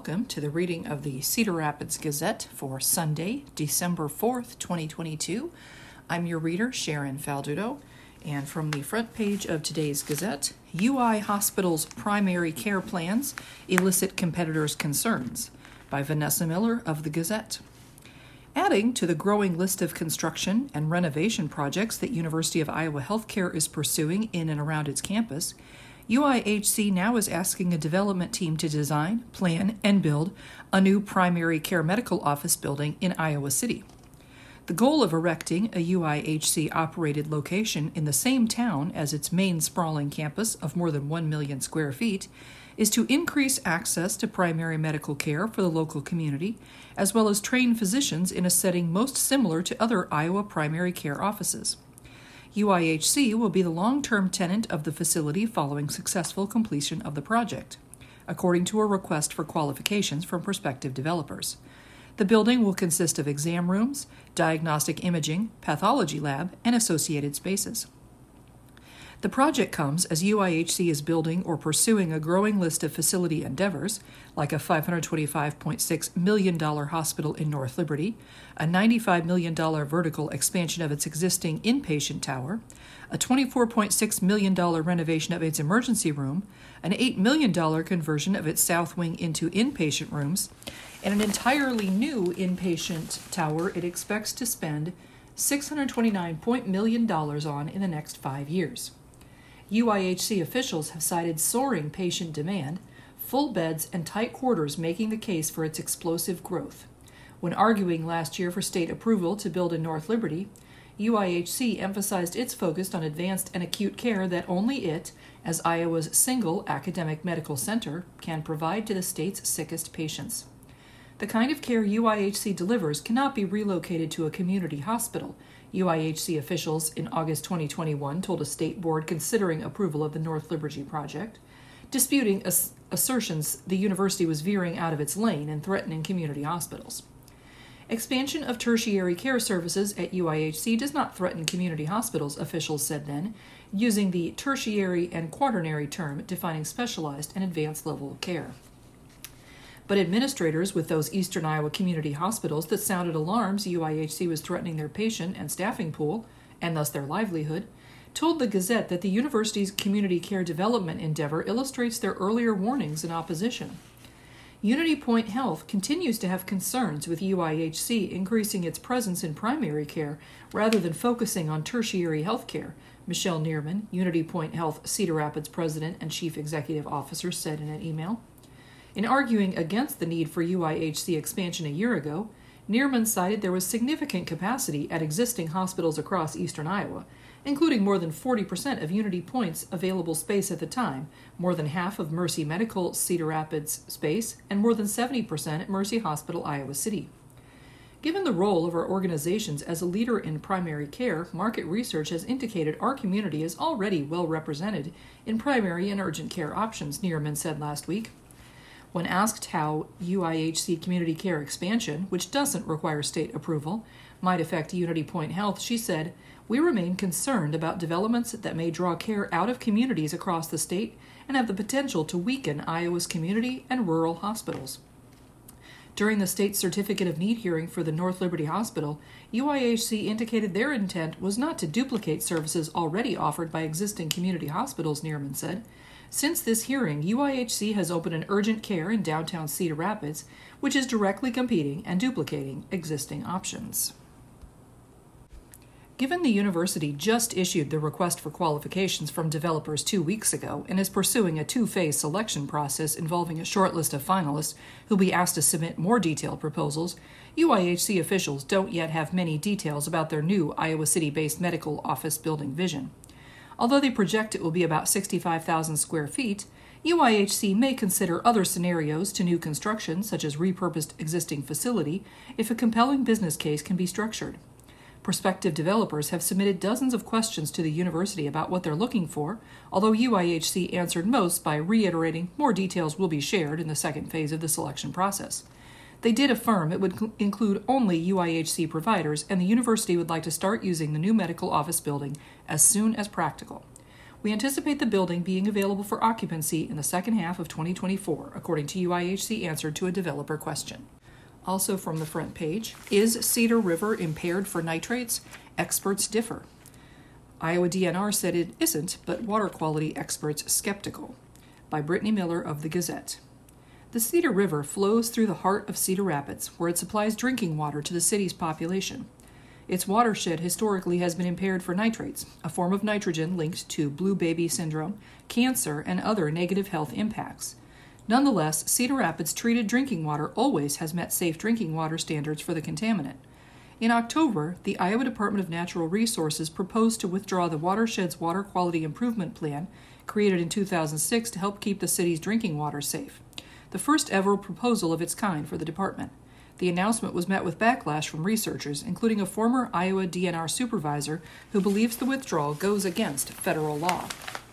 welcome to the reading of the Cedar Rapids Gazette for Sunday, December 4th, 2022. I'm your reader, Sharon Faldudo, and from the front page of today's Gazette, UI Hospital's Primary Care Plans Elicit Competitors' Concerns by Vanessa Miller of the Gazette. Adding to the growing list of construction and renovation projects that University of Iowa Healthcare is pursuing in and around its campus, UIHC now is asking a development team to design, plan, and build a new primary care medical office building in Iowa City. The goal of erecting a UIHC-operated location in the same town as its main sprawling campus of more than 1 million square feet is to increase access to primary medical care for the local community, as well as train physicians in a setting most similar to other Iowa primary care offices. UIHC will be the long-term tenant of the facility following successful completion of the project, according to a request for qualifications from prospective developers. The building will consist of exam rooms, diagnostic imaging, pathology lab, and associated spaces. The project comes as UIHC is building or pursuing a growing list of facility endeavors, like a $525.6 million hospital in North Liberty, a $95 million vertical expansion of its existing inpatient tower, a $24.6 million renovation of its emergency room, an $8 million conversion of its south wing into inpatient rooms, and an entirely new inpatient tower it expects to spend $629 million on in the next 5 years. UIHC officials have cited soaring patient demand, full beds, and tight quarters making the case for its explosive growth. When arguing last year for state approval to build in North Liberty, UIHC emphasized its focus on advanced and acute care that only it, as Iowa's single academic medical center, can provide to the state's sickest patients. The kind of care UIHC delivers cannot be relocated to a community hospital, UIHC officials in August 2021 told a state board considering approval of the North Liberty project, disputing assertions the university was veering out of its lane and threatening community hospitals. Expansion of tertiary care services at UIHC does not threaten community hospitals, officials said then, using the tertiary and quaternary term defining specialized and advanced level of care. But administrators with those Eastern Iowa community hospitals that sounded alarms UIHC was threatening their patient and staffing pool, and thus their livelihood, told the Gazette that the university's community care development endeavor illustrates their earlier warnings in opposition. Unity Point Health continues to have concerns with UIHC increasing its presence in primary care rather than focusing on tertiary health care, Michelle Neerman, Unity Point Health Cedar Rapids President and Chief Executive Officer, said in an email. In arguing against the need for UIHC expansion a year ago, Neerman cited there was significant capacity at existing hospitals across eastern Iowa, including more than 40% of Unity Point's available space at the time, more than half of Mercy Medical Cedar Rapids space, and more than 70% at Mercy Hospital, Iowa City. Given the role of our organizations as a leader in primary care, market research has indicated our community is already well represented in primary and urgent care options, Neerman said last week. When asked how UIHC community care expansion, which doesn't require state approval, might affect Unity Point Health, she said, "We remain concerned about developments that may draw care out of communities across the state and have the potential to weaken Iowa's community and rural hospitals." During the state certificate of need hearing for the North Liberty Hospital, UIHC indicated their intent was not to duplicate services already offered by existing community hospitals, Neerman said. Since this hearing, UIHC has opened an urgent care in downtown Cedar Rapids, which is directly competing and duplicating existing options. Given the university just issued the request for qualifications from developers 2 weeks ago and is pursuing a two-phase selection process involving a short list of finalists who'll be asked to submit more detailed proposals, UIHC officials don't yet have many details about their new Iowa City-based medical office building vision. Although they project it will be about 65,000 square feet, UIHC may consider other scenarios to new construction, such as repurposed existing facility, if a compelling business case can be structured. Prospective developers have submitted dozens of questions to the university about what they're looking for, although UIHC answered most by reiterating more details will be shared in the second phase of the selection process. They did affirm it would include only UIHC providers, and the university would like to start using the new medical office building as soon as practical. We anticipate the building being available for occupancy in the second half of 2024, according to UIHC answer to a developer question. Also from the front page, is Cedar River impaired for nitrates? Experts differ. Iowa DNR said it isn't, but water quality experts skeptical. By Brittany Miller of the Gazette. The Cedar River flows through the heart of Cedar Rapids, where it supplies drinking water to the city's population. Its watershed historically has been impaired for nitrates, a form of nitrogen linked to blue baby syndrome, cancer, and other negative health impacts. Nonetheless, Cedar Rapids' treated drinking water always has met safe drinking water standards for the contaminant. In October, the Iowa Department of Natural Resources proposed to withdraw the watershed's Water Quality Improvement Plan, created in 2006 to help keep the city's drinking water safe, the first ever proposal of its kind for the department. The announcement was met with backlash from researchers, including a former Iowa DNR supervisor who believes the withdrawal goes against federal law.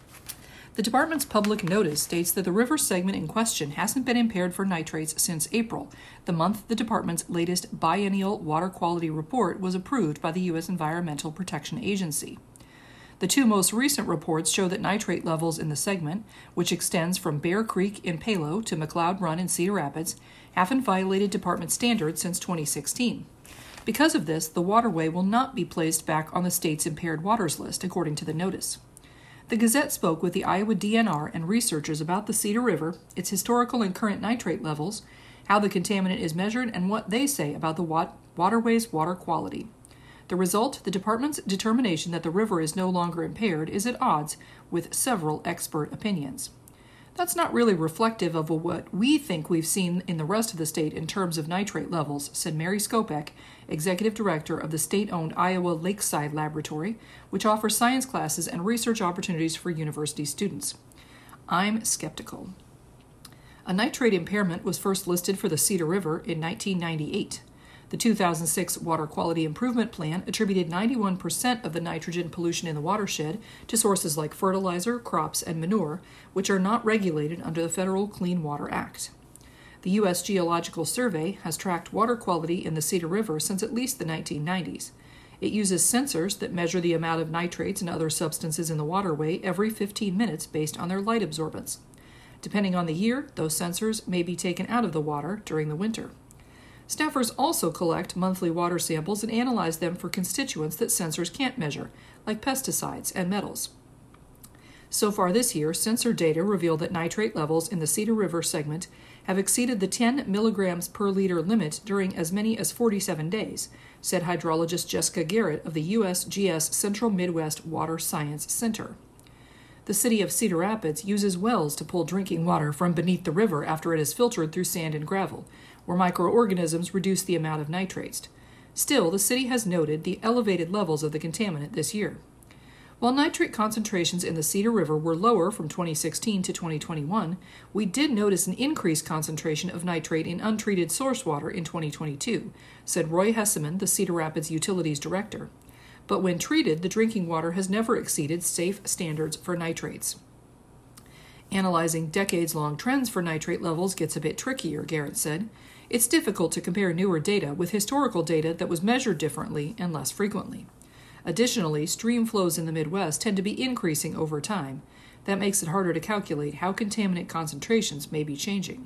The department's public notice states that the river segment in question hasn't been impaired for nitrates since April, the month the department's latest biennial water quality report was approved by the U.S. Environmental Protection Agency. The two most recent reports show that nitrate levels in the segment, which extends from Bear Creek in Palo to McLeod Run in Cedar Rapids, haven't violated department standards since 2016. Because of this, the waterway will not be placed back on the state's impaired waters list, according to the notice. The Gazette spoke with the Iowa DNR and researchers about the Cedar River, its historical and current nitrate levels, how the contaminant is measured, and what they say about the waterway's water quality. The result, the department's determination that the river is no longer impaired, is at odds with several expert opinions. That's not really reflective of what we think we've seen in the rest of the state in terms of nitrate levels, said Mary Skopek, executive director of the state-owned Iowa Lakeside Laboratory, which offers science classes and research opportunities for university students. I'm skeptical. A nitrate impairment was first listed for the Cedar River in 1998. The 2006 Water Quality Improvement Plan attributed 91% of the nitrogen pollution in the watershed to sources like fertilizer, crops, and manure, which are not regulated under the Federal Clean Water Act. The U.S. Geological Survey has tracked water quality in the Cedar River since at least the 1990s. It uses sensors that measure the amount of nitrates and other substances in the waterway every 15 minutes based on their light absorbance. Depending on the year, those sensors may be taken out of the water during the winter. Staffers also collect monthly water samples and analyze them for constituents that sensors can't measure, like pesticides and metals. So far this year, sensor data reveal that nitrate levels in the Cedar River segment have exceeded the 10 milligrams per liter limit during as many as 47 days, said hydrologist Jessica Garrett of the USGS Central Midwest Water Science Center. The city of Cedar Rapids uses wells to pull drinking water from beneath the river after it is filtered through sand and gravel, where microorganisms reduce the amount of nitrates. Still, the city has noted the elevated levels of the contaminant this year. While nitrate concentrations in the Cedar River were lower from 2016 to 2021, we did notice an increased concentration of nitrate in untreated source water in 2022, said Roy Hesseman, the Cedar Rapids Utilities Director. But when treated, the drinking water has never exceeded safe standards for nitrates. Analyzing decades-long trends for nitrate levels gets a bit trickier, Garrett said. It's difficult to compare newer data with historical data that was measured differently and less frequently. Additionally, stream flows in the Midwest tend to be increasing over time. That makes it harder to calculate how contaminant concentrations may be changing.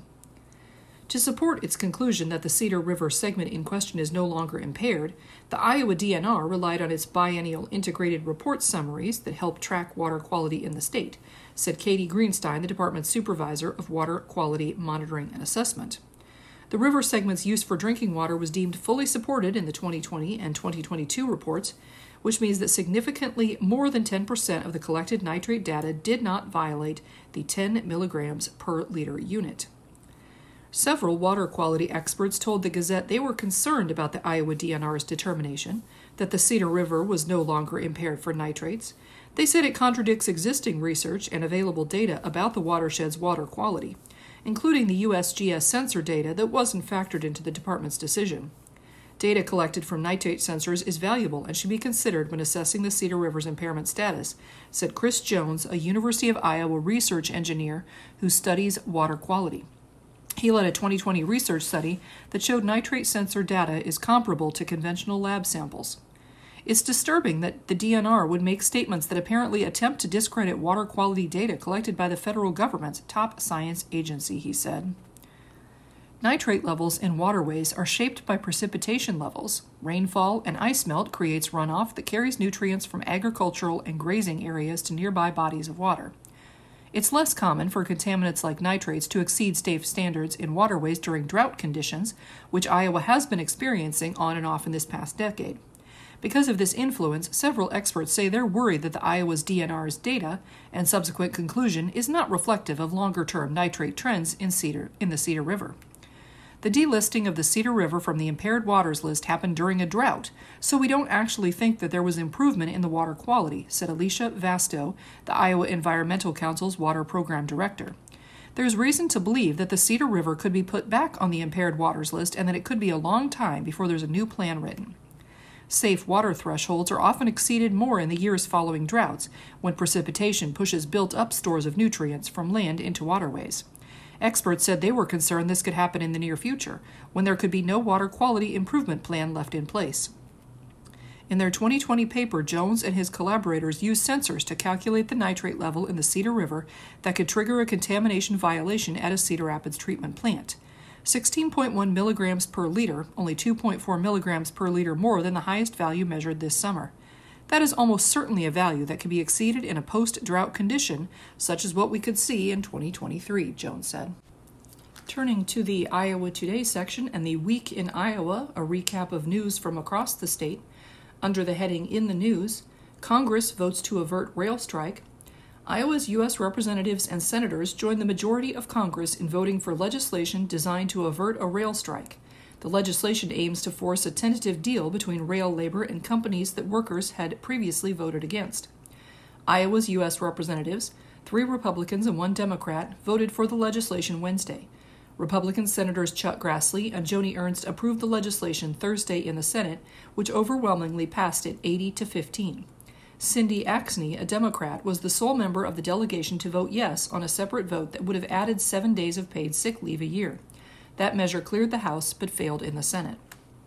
To support its conclusion that the Cedar River segment in question is no longer impaired, the Iowa DNR relied on its biennial integrated report summaries that help track water quality in the state, said Katie Greenstein, the department's supervisor of water quality monitoring and assessment. The river segment's use for drinking water was deemed fully supported in the 2020 and 2022 reports, which means that significantly more than 10% of the collected nitrate data did not violate the 10 milligrams per liter unit. Several water quality experts told the Gazette they were concerned about the Iowa DNR's determination that the Cedar River was no longer impaired for nitrates. They said it contradicts existing research and available data about the watershed's water quality, including the USGS sensor data that wasn't factored into the department's decision. Data collected from nitrate sensors is valuable and should be considered when assessing the Cedar River's impairment status, said Chris Jones, a University of Iowa research engineer who studies water quality. He led a 2020 research study that showed nitrate sensor data is comparable to conventional lab samples. It's disturbing that the DNR would make statements that apparently attempt to discredit water quality data collected by the federal government's top science agency, he said. Nitrate levels in waterways are shaped by precipitation levels. Rainfall and ice melt creates runoff that carries nutrients from agricultural and grazing areas to nearby bodies of water. It's less common for contaminants like nitrates to exceed safe standards in waterways during drought conditions, which Iowa has been experiencing on and off in this past decade. Because of this influence, several experts say they're worried that the Iowa's DNR's data and subsequent conclusion is not reflective of longer-term nitrate trends in the Cedar River. The delisting of the Cedar River from the impaired waters list happened during a drought, so we don't actually think that there was improvement in the water quality, said Alicia Vasto, the Iowa Environmental Council's water program director. There's reason to believe that the Cedar River could be put back on the impaired waters list and that it could be a long time before there's a new plan written. Safe water thresholds are often exceeded more in the years following droughts, when precipitation pushes built-up stores of nutrients from land into waterways. Experts said they were concerned this could happen in the near future, when there could be no water quality improvement plan left in place. In their 2020 paper, Jones and his collaborators used sensors to calculate the nitrate level in the Cedar River that could trigger a contamination violation at a Cedar Rapids treatment plant. 16.1 milligrams per liter, only 2.4 milligrams per liter more than the highest value measured this summer. That is almost certainly a value that can be exceeded in a post-drought condition, such as what we could see in 2023, Jones said. Turning to the Iowa Today section and the Week in Iowa, a recap of news from across the state. Under the heading In the News, Congress votes to avert rail strike. Iowa's U.S. representatives and senators joined the majority of Congress in voting for legislation designed to avert a rail strike. The legislation aims to force a tentative deal between rail labor and companies that workers had previously voted against. Iowa's U.S. representatives, 3 Republicans and 1 Democrat, voted for the legislation Wednesday. Republican Senators Chuck Grassley and Joni Ernst approved the legislation Thursday in the Senate, which overwhelmingly passed it 80-15. Cindy Axne, a Democrat, was the sole member of the delegation to vote yes on a separate vote that would have added 7 days of paid sick leave a year. That measure cleared the House but failed in the Senate.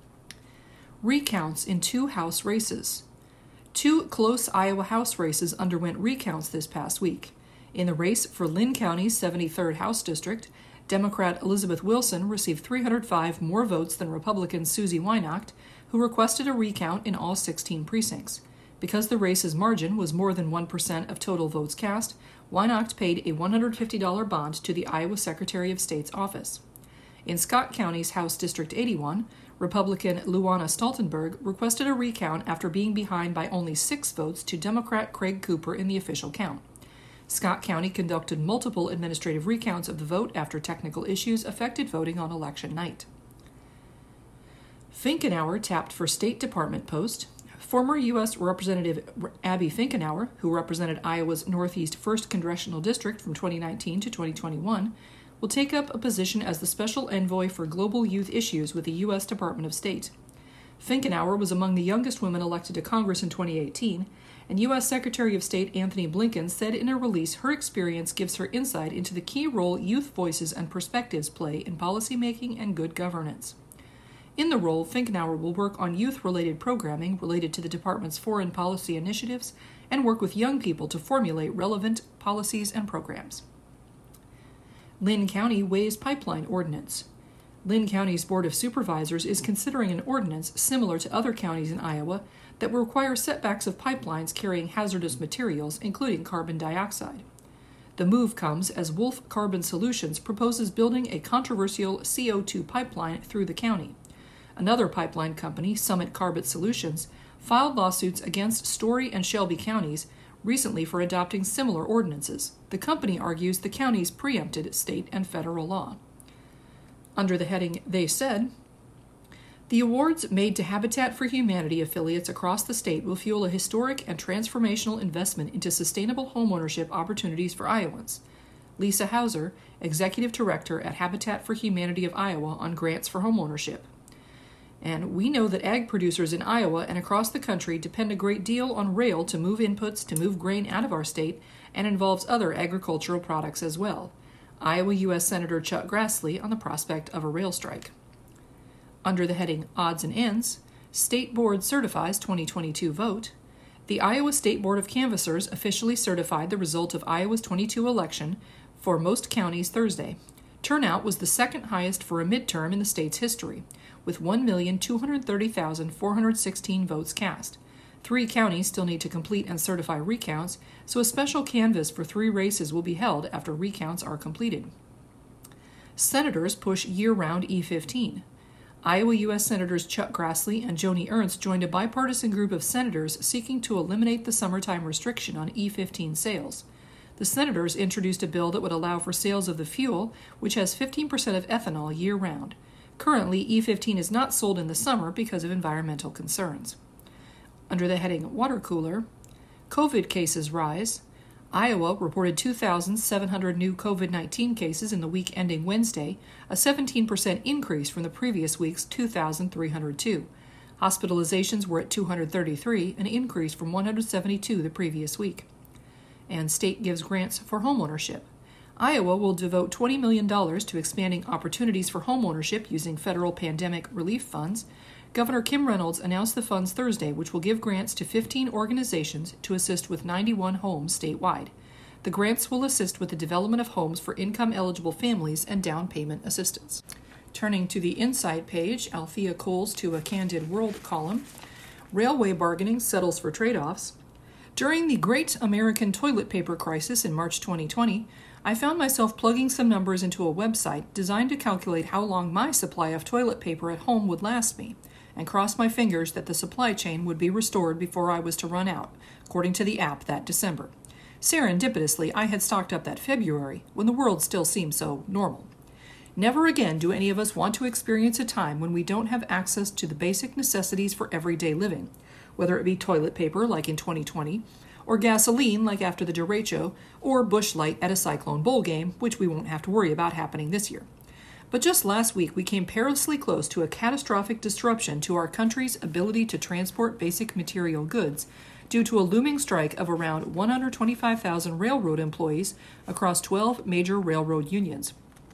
Recounts in 2 House races. 2 close Iowa House races underwent recounts this past week. In the race for Lynn County's 73rd House District, Democrat Elizabeth Wilson received 305 more votes than Republican Susie Weihnacht, who requested a recount in all 16 precincts. Because the race's margin was more than 1% of total votes cast, Weihnacht paid a $150 bond to the Iowa Secretary of State's office. In Scott County's House District 81, Republican Luana Stoltenberg requested a recount after being behind by only 6 votes to Democrat Craig Cooper in the official count. Scott County conducted multiple administrative recounts of the vote after technical issues affected voting on election night. Finkenauer tapped for State Department post. Former U.S. Representative Abby Finkenauer, who represented Iowa's Northeast 1st Congressional District from 2019 to 2021, will take up a position as the Special Envoy for Global Youth Issues with the U.S. Department of State. Finkenauer was among the youngest women elected to Congress in 2018, and U.S. Secretary of State Anthony Blinken said in a release her experience gives her insight into the key role youth voices and perspectives play in policymaking and good governance. In the role, Finkenauer will work on youth-related programming related to the department's foreign policy initiatives and work with young people to formulate relevant policies and programs. Lynn County weighs pipeline ordinance. Lynn County's Board of Supervisors is considering an ordinance similar to other counties in Iowa that will require setbacks of pipelines carrying hazardous materials, including carbon dioxide. The move comes as Wolf Carbon Solutions proposes building a controversial CO2 pipeline through the county. Another pipeline company, Summit Carbon Solutions, filed lawsuits against Story and Shelby counties recently for adopting similar ordinances. The company argues the counties preempted state and federal law. Under the heading They Said, the awards made to Habitat for Humanity affiliates across the state will fuel a historic and transformational investment into sustainable homeownership opportunities for Iowans. Lisa Hauser, Executive Director at Habitat for Humanity of Iowa on grants for homeownership. And we know that ag producers in Iowa and across the country depend a great deal on rail to move inputs to move grain out of our state and involves other agricultural products as well. Iowa U.S. Senator Chuck Grassley on the prospect of a rail strike. Under the heading Odds and Ends, State Board certifies 2022 vote. The Iowa State Board of Canvassers officially certified the result of Iowa's 22 election for most counties Thursday. Turnout was the second highest for a midterm in the state's history, with 1,230,416 votes cast. 3 counties still need to complete and certify recounts, so a special canvass for 3 races will be held after recounts are completed. Senators push year-round E15. Iowa U.S. Senators Chuck Grassley and Joni Ernst joined a bipartisan group of senators seeking to eliminate the summertime restriction on E15 sales. The senators introduced a bill that would allow for sales of the fuel, which has 15% of ethanol year-round. Currently, E15 is not sold in the summer because of environmental concerns. Under the heading Water Cooler, COVID cases rise. Iowa reported 2,700 new COVID-19 cases in the week ending Wednesday, a 17% increase from the previous week's 2,302. Hospitalizations were at 233, an increase from 172 the previous week. And state gives grants for homeownership. Iowa will devote $20 million to expanding opportunities for homeownership using federal pandemic relief funds. Governor Kim Reynolds announced the funds Thursday, which will give grants to 15 organizations to assist with 91 homes statewide. The grants will assist with the development of homes for income-eligible families and down payment assistance. Turning to the Inside page, Althea Coles to a Candid World column. Railway bargaining settles for trade-offs. During the Great American Toilet Paper Crisis in March 2020, I found myself plugging some numbers into a website designed to calculate how long my supply of toilet paper at home would last me, and crossed my fingers that the supply chain would be restored before I was to run out, according to the app that December. Serendipitously, I had stocked up that February, when the world still seemed so normal. Never again do any of us want to experience a time when we don't have access to the basic necessities for everyday living, whether it be toilet paper like in 2020, or gasoline like after the derecho, or Busch Light at a Cyclone Bowl game, which we won't have to worry about happening this year. But just last week, we came perilously close to a catastrophic disruption to our country's ability to transport basic material goods due to a looming strike of around 125,000 railroad employees across 12 major railroad unions.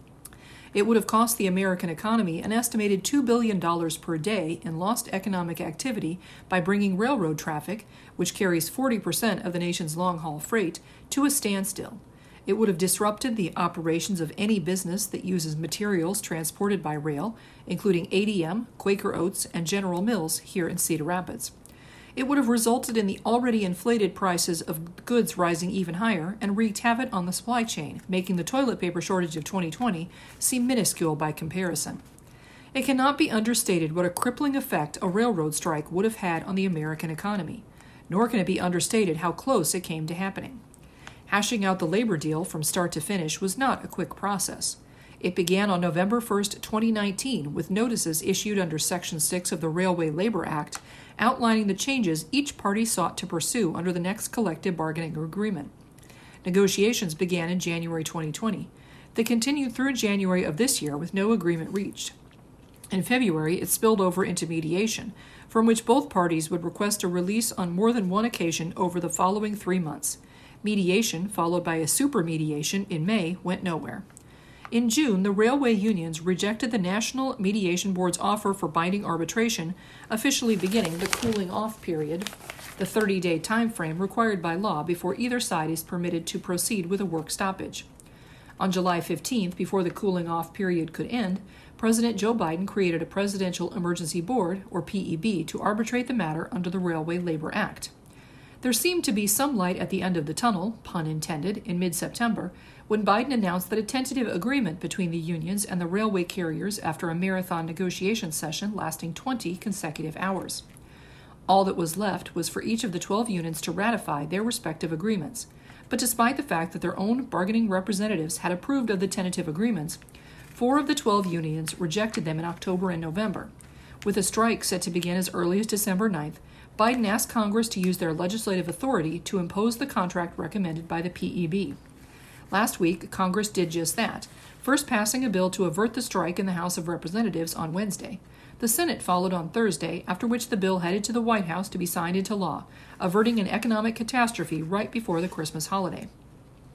It would have cost the American economy an estimated $2 billion per day in lost economic activity by bringing railroad traffic, which carries 40% of the nation's long-haul freight, to a standstill. It would have disrupted the operations of any business that uses materials transported by rail, including ADM, Quaker Oats, and General Mills here in Cedar Rapids. It would have resulted in the already inflated prices of goods rising even higher and wreaked havoc on the supply chain, making the toilet paper shortage of 2020 seem minuscule by comparison. It cannot be understated what a crippling effect a railroad strike would have had on the American economy, nor can it be understated how close it came to happening. Hashing out the labor deal from start to finish was not a quick process. It began on November 1, 2019, with notices issued under Section 6 of the Railway Labor Act outlining the changes each party sought to pursue under the next collective bargaining agreement. Negotiations began in January 2020. They continued through January of this year with no agreement reached. In February, it spilled over into mediation, from which both parties would request a release on more than one occasion over the following 3 months. Mediation, followed by a super mediation in May, went nowhere. In June, the railway unions rejected the National Mediation Board's offer for binding arbitration, officially beginning the cooling-off period, the 30-day time frame required by law before either side is permitted to proceed with a work stoppage. On July 15th, before the cooling-off period could end, President Joe Biden created a Presidential Emergency Board, or PEB, to arbitrate the matter under the Railway Labor Act. There seemed to be some light at the end of the tunnel, pun intended, in mid-September, when Biden announced that a tentative agreement between the unions and the railway carriers after a marathon negotiation session lasting 20 consecutive hours. All that was left was for each of the 12 unions to ratify their respective agreements. But despite the fact that their own bargaining representatives had approved of the tentative agreements, 4 of the 12 unions rejected them in October and November. With a strike set to begin as early as December 9th, Biden asked Congress to use their legislative authority to impose the contract recommended by the PEB. Last week, Congress did just that, first passing a bill to avert the strike in the House of Representatives on Wednesday. The Senate followed on Thursday, after which the bill headed to the White House to be signed into law, averting an economic catastrophe right before the Christmas holiday.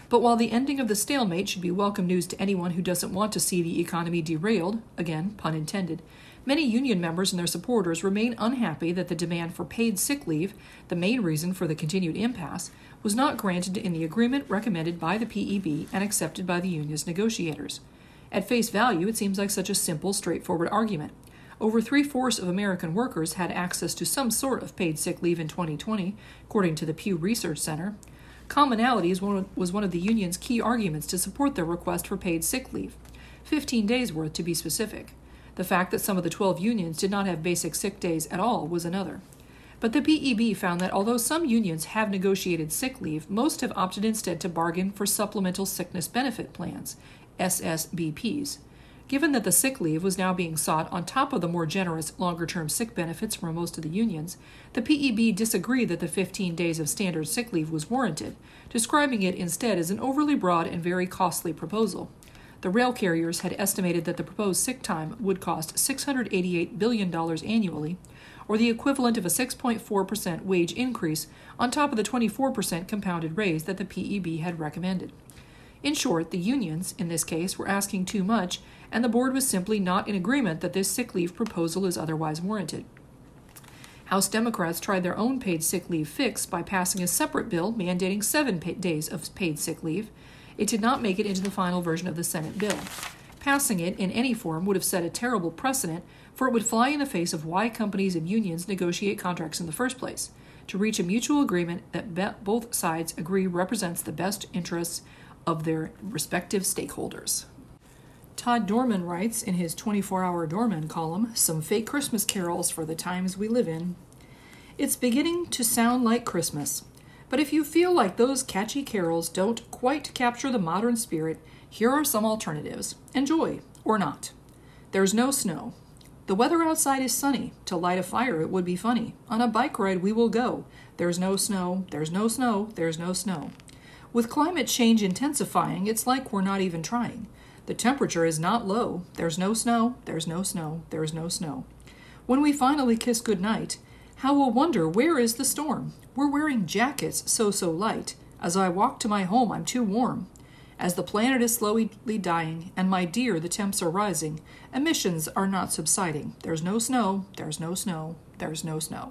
But while the ending of the stalemate should be welcome news to anyone who doesn't want to see the economy derailed, again, pun intended, many union members and their supporters remain unhappy that the demand for paid sick leave, the main reason for the continued impasse, was not granted in the agreement recommended by the PEB and accepted by the union's negotiators. At face value, it seems like such a simple, straightforward argument. Over 3/4 of American workers had access to some sort of paid sick leave in 2020, according to the Pew Research Center. Commonality was one of the union's key arguments to support their request for paid sick leave, 15 days worth to be specific. The fact that some of the 12 unions did not have basic sick days at all was another. But the PEB found that although some unions have negotiated sick leave, most have opted instead to bargain for supplemental sickness benefit plans, SSBPs. Given that the sick leave was now being sought on top of the more generous, longer-term sick benefits from most of the unions, the PEB disagreed that the 15 days of standard sick leave was warranted, describing it instead as an overly broad and very costly proposal. The rail carriers had estimated that the proposed sick time would cost $688 billion annually, or the equivalent of a 6.4% wage increase on top of the 24% compounded raise that the PEB had recommended. In short, the unions, in this case, were asking too much, and the board was simply not in agreement that this sick leave proposal is otherwise warranted. House Democrats tried their own paid sick leave fix by passing a separate bill mandating 7 days of paid sick leave. It did not make it into the final version of the Senate bill. Passing it in any form would have set a terrible precedent, for it would fly in the face of why companies and unions negotiate contracts in the first place, to reach a mutual agreement that both sides agree represents the best interests of their respective stakeholders. Todd Dorman writes in his 24-hour Dorman column, "Some fake Christmas carols for the times we live in." It's beginning to sound like Christmas, but if you feel like those catchy carols don't quite capture the modern spirit, here are some alternatives. Enjoy, or not. There's no snow. The weather outside is sunny. To light a fire it would be funny. On a bike ride we will go. There's no snow, there's no snow, there's no snow. With climate change intensifying, it's like we're not even trying. The temperature is not low. There's no snow, there's no snow, there's no snow. When we finally kiss goodnight, how we'll wonder where is the storm? We're wearing jackets so light. As I walk to my home, I'm too warm. As the planet is slowly dying, and my dear, the temps are rising, emissions are not subsiding. There's no snow, there's no snow, there's no snow.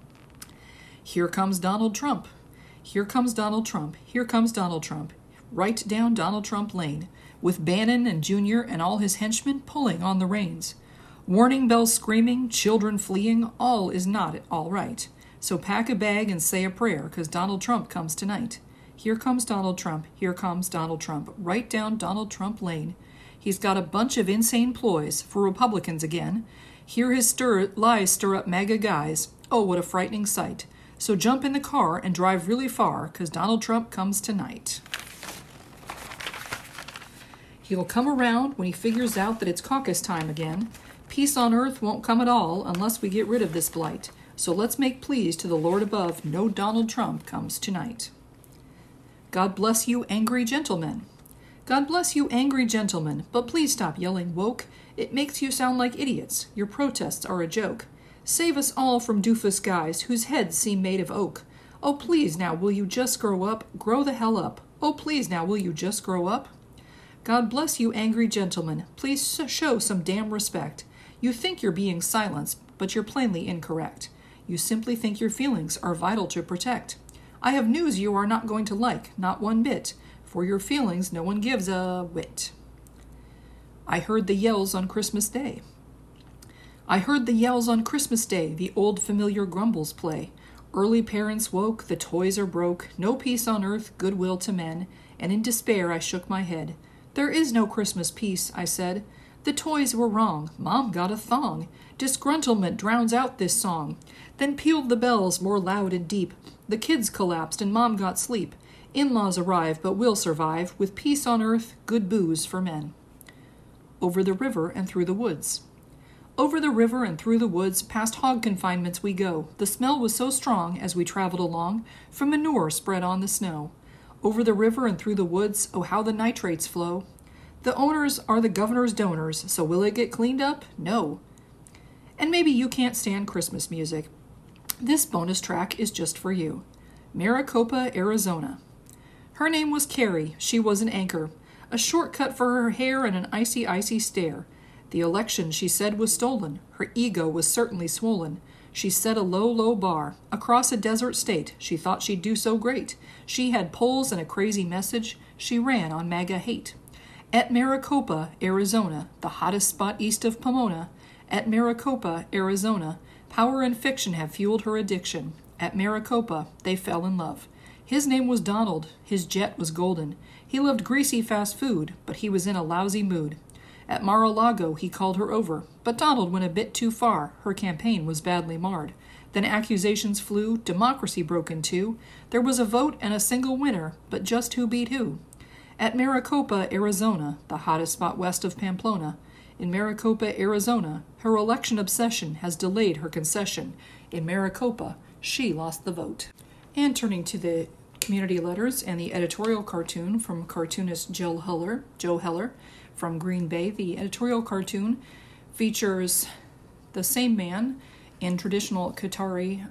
Here comes Donald Trump. Here comes Donald Trump. Here comes Donald Trump. Right down Donald Trump Lane, with Bannon and Junior and all his henchmen pulling on the reins. Warning bells screaming, children fleeing, all is not all right. So pack a bag and say a prayer, 'cause Donald Trump comes tonight. Here comes Donald Trump. Here comes Donald Trump. Right down Donald Trump Lane. He's got a bunch of insane ploys for Republicans again. Hear his lies stir up MAGA guys. Oh, what a frightening sight. So jump in the car and drive really far, 'cause Donald Trump comes tonight. He'll come around when he figures out that it's caucus time again. Peace on earth won't come at all unless we get rid of this blight. So let's make pleas to the Lord above, no Donald Trump comes tonight. God bless you, angry gentlemen. God bless you, angry gentlemen, but please stop yelling woke. It makes you sound like idiots. Your protests are a joke. Save us all from doofus guys whose heads seem made of oak. Oh, please now, will you just grow up? Grow the hell up. Oh, please now, will you just grow up? God bless you, angry gentlemen. Please show some damn respect. You think you're being silenced, but you're plainly incorrect. You simply think your feelings are vital to protect. I have news you are not going to like, not one bit. For your feelings no one gives a whit. I heard the yells on Christmas Day. I heard the yells on Christmas Day, the old familiar grumbles play. Early parents woke, the toys are broke, no peace on earth, goodwill to men, and in despair I shook my head. There is no Christmas peace, I said. The toys were wrong, Mom got a thong. Disgruntlement drowns out this song. Then pealed the bells more loud and deep. The kids collapsed and Mom got sleep. In-laws arrive, but we'll survive, with peace on earth, good booze for men. Over the river and through the woods. Over the river and through the woods, past hog confinements we go. The smell was so strong, as we traveled along, from manure spread on the snow. Over the river and through the woods, oh how the nitrates flow. The owners are the governor's donors, so will it get cleaned up? No. And maybe you can't stand Christmas music. This bonus track is just for you. Maricopa, Arizona. Her name was Carrie. She was an anchor. A shortcut for her hair and an icy, icy stare. The election, she said, was stolen. Her ego was certainly swollen. She set a low, low bar. Across a desert state, she thought she'd do so great. She had polls and a crazy message. She ran on MAGA hate. At Maricopa, Arizona, the hottest spot east of Pomona. At Maricopa, Arizona, power and fiction have fueled her addiction. At Maricopa, they fell in love. His name was Donald. His jet was golden. He loved greasy fast food, but he was in a lousy mood. At Mar-a-Lago, he called her over, but Donald went a bit too far. Her campaign was badly marred. Then accusations flew, democracy broke in two. There was a vote and a single winner, but just who beat who? At Maricopa, Arizona, the hottest spot west of Pamplona. In Maricopa, Arizona, her election obsession has delayed her concession. In Maricopa, she lost the vote. And turning to the community letters and the editorial cartoon from cartoonist Joe Heller from Green Bay. The editorial cartoon features the same man in traditional Qatari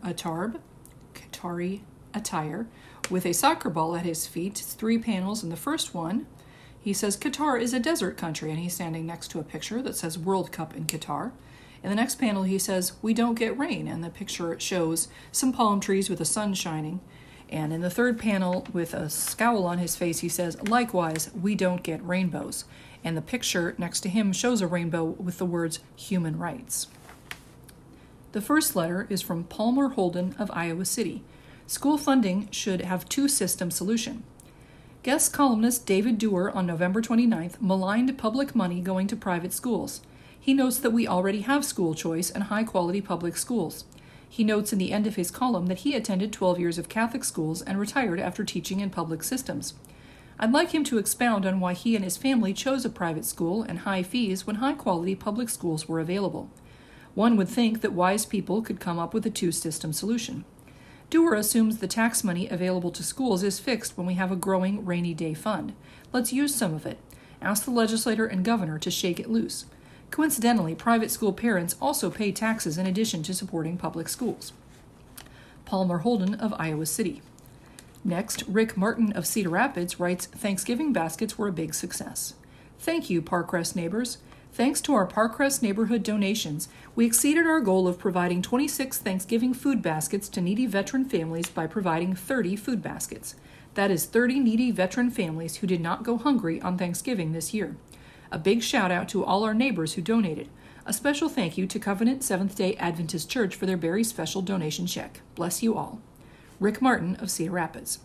attire with a soccer ball at his feet. It's 3 panels. In the first one, he says Qatar is a desert country, and he's standing next to a picture that says World Cup in Qatar. In the next panel, he says, we don't get rain, and the picture shows some palm trees with the sun shining. And in the third panel, with a scowl on his face, he says, likewise, we don't get rainbows. And the picture next to him shows a rainbow with the words human rights. The first letter is from Palmer Holden of Iowa City. School funding should have 2-system solution. Guest columnist David Dewar on November 29th maligned public money going to private schools. He notes that we already have school choice and high-quality public schools. He notes in the end of his column that he attended 12 years of Catholic schools and retired after teaching in public systems. I'd like him to expound on why he and his family chose a private school and high fees when high-quality public schools were available. One would think that wise people could come up with a 2-system solution. Dewar assumes the tax money available to schools is fixed when we have a growing rainy day fund. Let's use some of it. Ask the legislator and governor to shake it loose. Coincidentally, private school parents also pay taxes in addition to supporting public schools. Palmer Holden of Iowa City. Next, Rick Martin of Cedar Rapids writes, Thanksgiving baskets were a big success. Thank you, Parkcrest neighbors. Thanks to our Parkcrest neighborhood donations, we exceeded our goal of providing 26 Thanksgiving food baskets to needy veteran families by providing 30 food baskets. That is 30 needy veteran families who did not go hungry on Thanksgiving this year. A big shout out to all our neighbors who donated. A special thank you to Covenant Seventh-day Adventist Church for their very special donation check. Bless you all. Rick Martin of Cedar Rapids.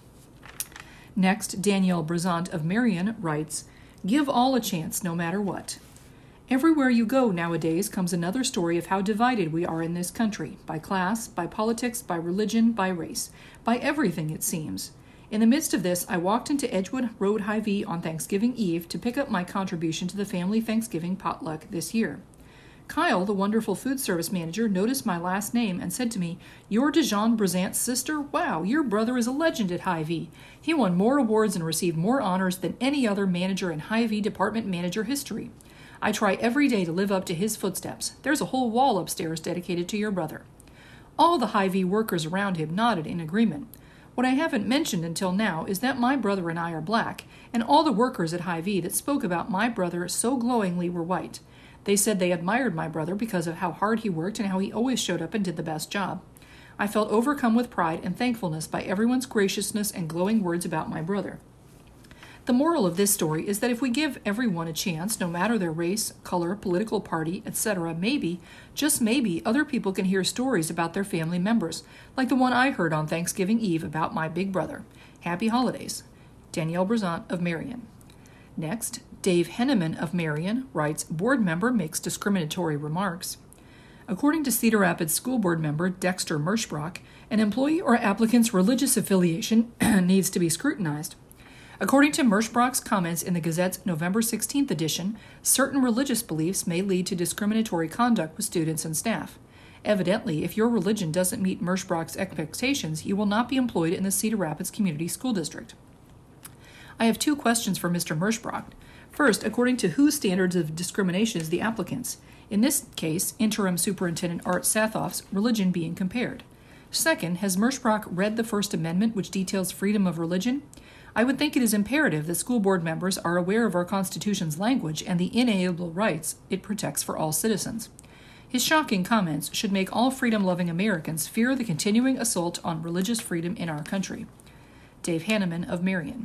Next, Danielle Brazant of Marion writes, Give all a chance no matter what. Everywhere you go nowadays comes another story of how divided we are in this country, by class, by politics, by religion, by race, by everything it seems. In the midst of this, I walked into Edgewood Road Hy-Vee on Thanksgiving Eve to pick up my contribution to the family Thanksgiving potluck this year. Kyle, the wonderful food service manager, noticed my last name and said to me, You're Dijon Brazant's sister? Wow, your brother is a legend at Hy-Vee. He won more awards and received more honors than any other manager in Hy-Vee department manager history. I try every day to live up to his footsteps. There's a whole wall upstairs dedicated to your brother. All the Hy-Vee workers around him nodded in agreement. What I haven't mentioned until now is that my brother and I are black, and all the workers at Hy-Vee that spoke about my brother so glowingly were white. They said they admired my brother because of how hard he worked and how he always showed up and did the best job. I felt overcome with pride and thankfulness by everyone's graciousness and glowing words about my brother. The moral of this story is that if we give everyone a chance, no matter their race, color, political party, etc., maybe, just maybe, other people can hear stories about their family members, like the one I heard on Thanksgiving Eve about my big brother. Happy holidays. Danielle Brazant of Marion. Next, Dave Henneman of Marion writes, Board member makes discriminatory remarks. According to Cedar Rapids School Board member Dexter Merschbrock, an employee or applicant's religious affiliation needs to be scrutinized. According to Merschbrock's comments in the Gazette's November 16th edition, certain religious beliefs may lead to discriminatory conduct with students and staff. Evidently, if your religion doesn't meet Merschbrock's expectations, you will not be employed in the Cedar Rapids Community School District. I have 2 questions for Mr. Merschbrock. First, according to whose standards of discrimination is the applicant's? In this case, Interim Superintendent Art Sathoff's religion being compared. Second, has Merschbrock read the First Amendment, which details freedom of religion? I would think it is imperative that school board members are aware of our Constitution's language and the inalienable rights it protects for all citizens. His shocking comments should make all freedom-loving Americans fear the continuing assault on religious freedom in our country. Dave Hanneman of Marion.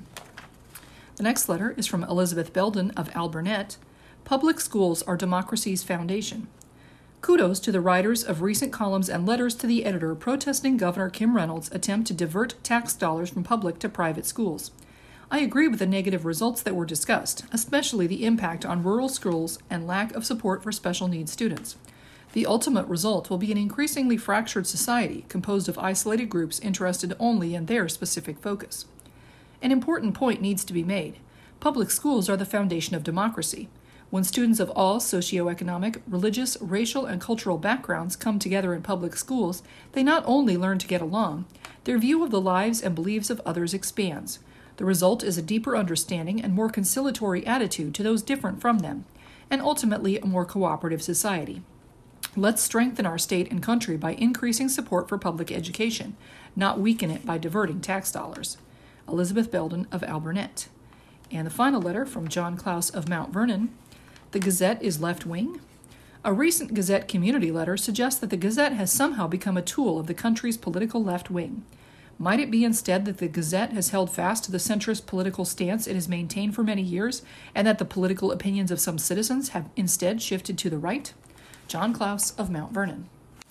The next letter is from Elizabeth Belden of Alburnett. Public schools are democracy's foundation. Kudos to the writers of recent columns and letters to the editor protesting Governor Kim Reynolds' attempt to divert tax dollars from public to private schools. I agree with the negative results that were discussed, especially the impact on rural schools and lack of support for special needs students. The ultimate result will be an increasingly fractured society composed of isolated groups interested only in their specific focus. An important point needs to be made. Public schools are the foundation of democracy. When students of all socioeconomic, religious, racial, and cultural backgrounds come together in public schools, they not only learn to get along, their view of the lives and beliefs of others expands. The result is a deeper understanding and more conciliatory attitude to those different from them, and ultimately a more cooperative society. Let's strengthen our state and country by increasing support for public education, not weaken it by diverting tax dollars. Elizabeth Belden of Alburnett. And the final letter from John Klaus of Mount Vernon. The Gazette is left-wing. A recent Gazette community letter suggests that the Gazette has somehow become a tool of the country's political left wing. Might it be instead that the Gazette has held fast to the centrist political stance it has maintained for many years, and that the political opinions of some citizens have instead shifted to the right? John Klaus of Mount Vernon.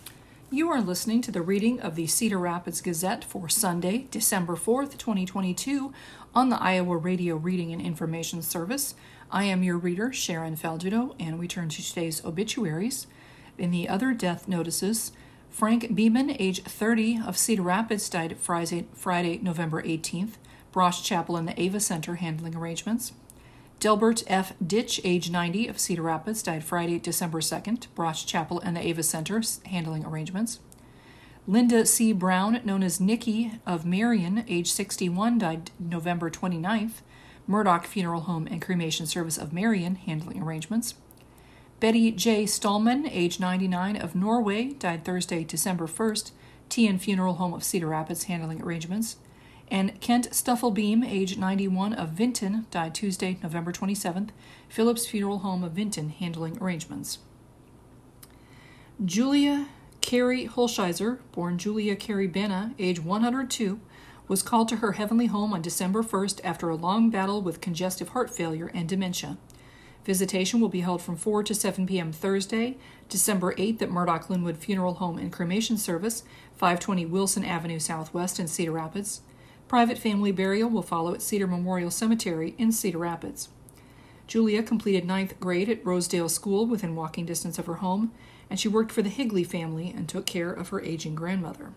You are listening to the reading of the Cedar Rapids Gazette for Sunday, December 4th, 2022, on the Iowa Radio Reading and Information Service. I am your reader, Sharon Faldudo, and we turn to today's obituaries. In the other death notices, Frank Beeman, age 30, of Cedar Rapids, died Friday, November 18th. Brosh Chapel and the Ava Center handling arrangements. Delbert F. Ditch, age 90, of Cedar Rapids, died Friday, December 2nd. Brosh Chapel and the Ava Center handling arrangements. Linda C. Brown, known as Nikki, of Marion, age 61, died November 29th. Murdoch Funeral Home and Cremation Service of Marion handling arrangements. Betty J. Stallman, age 99, of Norway, died Thursday, December 1st. T&N Funeral Home of Cedar Rapids handling arrangements. And Kent Stuffelbeam, age 91, of Vinton, died Tuesday, November 27th. Phillips Funeral Home of Vinton handling arrangements. Julia Carey Holshizer, born Julia Carey Benna, age 102, was called to her heavenly home on December 1st after a long battle with congestive heart failure and dementia. Visitation will be held from 4 to 7 p.m. Thursday, December 8th at Murdoch Linwood Funeral Home and Cremation Service, 520 Wilson Avenue Southwest in Cedar Rapids. Private family burial will follow at Cedar Memorial Cemetery in Cedar Rapids. Julia completed 9th grade at Rosedale School within walking distance of her home, and she worked for the Higley family and took care of her aging grandmother.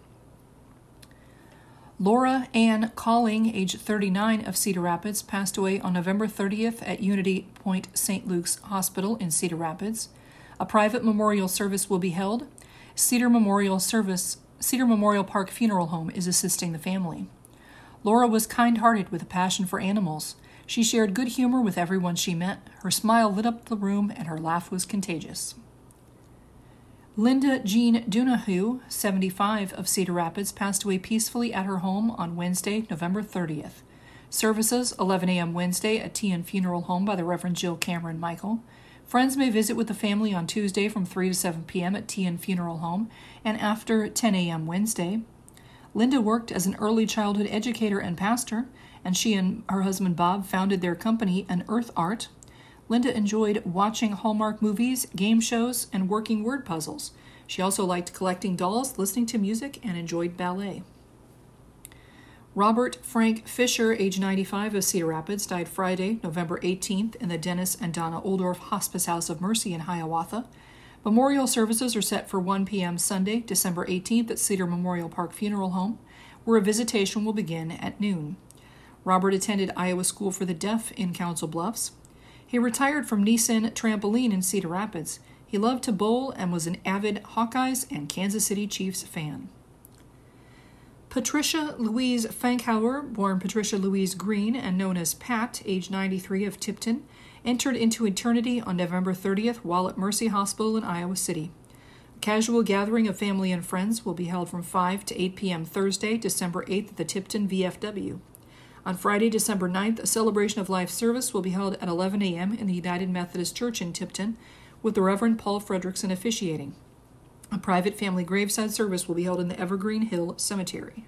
Laura Ann Calling, age 39, of Cedar Rapids, passed away on November 30th at Unity Point St. Luke's Hospital in Cedar Rapids. A private memorial service will be held. Cedar Memorial Park Funeral Home is assisting the family. Laura was kind-hearted with a passion for animals. She shared good humor with everyone she met. Her smile lit up the room, and her laugh was contagious. Linda Jean Dunahue, 75, of Cedar Rapids, passed away peacefully at her home on Wednesday, November 30th. Services, 11 a.m. Wednesday at T&N Funeral Home by the Reverend Jill Cameron Michael. Friends may visit with the family on Tuesday from 3 to 7 p.m. at T&N Funeral Home and after 10 a.m. Wednesday. Linda worked as an early childhood educator and pastor, and she and her husband Bob founded their company, An Earth Art. Linda enjoyed watching Hallmark movies, game shows, and working word puzzles. She also liked collecting dolls, listening to music, and enjoyed ballet. Robert Frank Fisher, age 95, of Cedar Rapids, died Friday, November 18th in the Dennis and Donna Oldorf Hospice House of Mercy in Hiawatha. Memorial services are set for 1 p.m. Sunday, December 18th at Cedar Memorial Park Funeral Home, where a visitation will begin at noon. Robert attended Iowa School for the Deaf in Council Bluffs. He retired from Nissan Trampoline in Cedar Rapids. He loved to bowl and was an avid Hawkeyes and Kansas City Chiefs fan. Patricia Louise Fankhauer, born Patricia Louise Green and known as Pat, age 93, of Tipton, entered into eternity on November 30th while at Mercy Hospital in Iowa City. A casual gathering of family and friends will be held from 5 to 8 p.m. Thursday, December 8th at the Tipton VFW. On Friday, December 9th, a Celebration of Life service will be held at 11 a.m. in the United Methodist Church in Tipton, with the Reverend Paul Fredrickson officiating. A private family graveside service will be held in the Evergreen Hill Cemetery.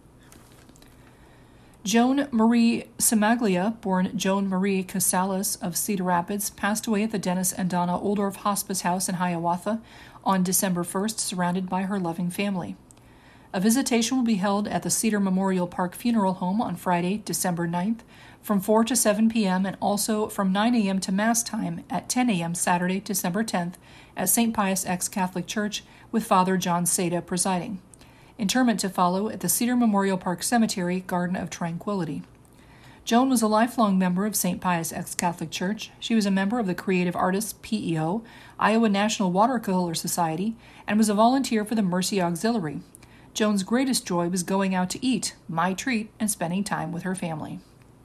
Joan Marie Simaglia, born Joan Marie Casales of Cedar Rapids, passed away at the Dennis and Donna Oldorf Hospice House in Hiawatha on December 1st, surrounded by her loving family. A visitation will be held at the Cedar Memorial Park Funeral Home on Friday, December 9th, from 4 to 7 p.m. and also from 9 a.m. to Mass time at 10 a.m. Saturday, December 10th at St. Pius X Catholic Church with Father John Seda presiding. Interment to follow at the Cedar Memorial Park Cemetery, Garden of Tranquility. Joan was a lifelong member of St. Pius X Catholic Church. She was a member of the Creative Artists PEO, Iowa National Watercolor Society, and was a volunteer for the Mercy Auxiliary. Joan's greatest joy was going out to eat, my treat, and spending time with her family.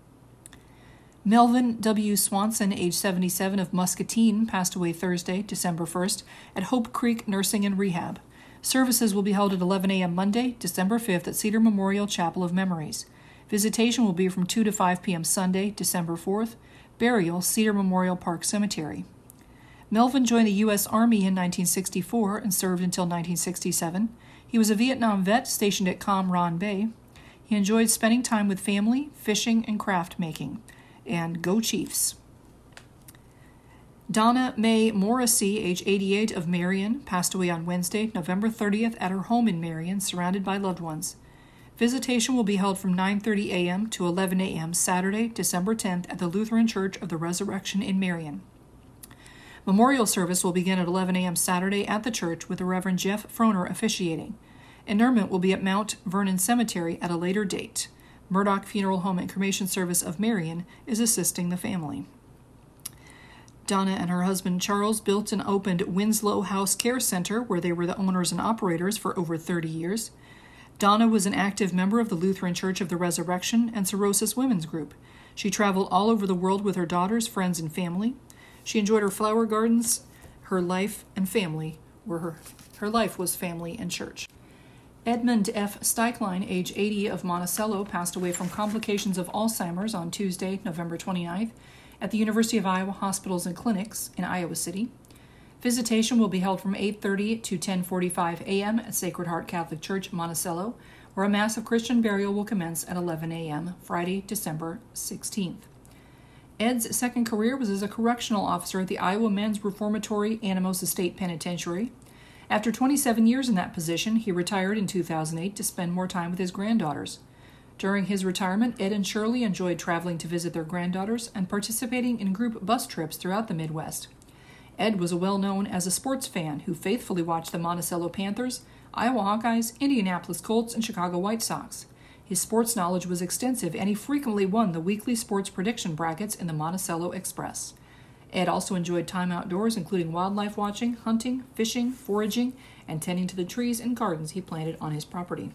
Melvin W. Swanson, age 77, of Muscatine, passed away Thursday, December 1st, at Hope Creek Nursing and Rehab. Services will be held at 11 a.m. Monday, December 5th at Cedar Memorial Chapel of Memories. Visitation will be from 2 to 5 p.m. Sunday, December 4th. Burial, Cedar Memorial Park Cemetery. Melvin joined the U.S. Army in 1964 and served until 1967. He was a Vietnam vet stationed at Cam Ranh Bay. He enjoyed spending time with family, fishing, and craft making. And go Chiefs. Donna Mae Morrissey, age 88, of Marion, passed away on Wednesday, November 30th at her home in Marion, surrounded by loved ones. Visitation will be held from 9:30 a.m. to 11 a.m. Saturday, December 10th at the Lutheran Church of the Resurrection in Marion. Memorial service will begin at 11 a.m. Saturday at the church with the Reverend Jeff Froner officiating. Interment will be at Mount Vernon Cemetery at a later date. Murdoch Funeral Home and Cremation Service of Marion is assisting the family. Donna and her husband Charles built and opened Winslow House Care Center, where they were the owners and operators for over 30 years. Donna was an active member of the Lutheran Church of the Resurrection and Cirrhosis Women's Group. She traveled all over the world with her daughters, friends, and family. She enjoyed her flower gardens. Her life and family were her life was family and church. Edmund F. Steiklein, age 80, of Monticello, passed away from complications of Alzheimer's on Tuesday, November 29th, at the University of Iowa Hospitals and Clinics in Iowa City. Visitation will be held from 8:30 to 10:45 a.m. at Sacred Heart Catholic Church, Monticello, where a Mass of Christian burial will commence at 11 a.m., Friday, December 16th. Ed's second career was as a correctional officer at the Iowa Men's Reformatory Animos State Penitentiary. After 27 years in that position, he retired in 2008 to spend more time with his granddaughters. During his retirement, Ed and Shirley enjoyed traveling to visit their granddaughters and participating in group bus trips throughout the Midwest. Ed was well known as a sports fan who faithfully watched the Monticello Panthers, Iowa Hawkeyes, Indianapolis Colts, and Chicago White Sox. His sports knowledge was extensive, and he frequently won the weekly sports prediction brackets in the Monticello Express. Ed also enjoyed time outdoors, including wildlife watching, hunting, fishing, foraging, and tending to the trees and gardens he planted on his property.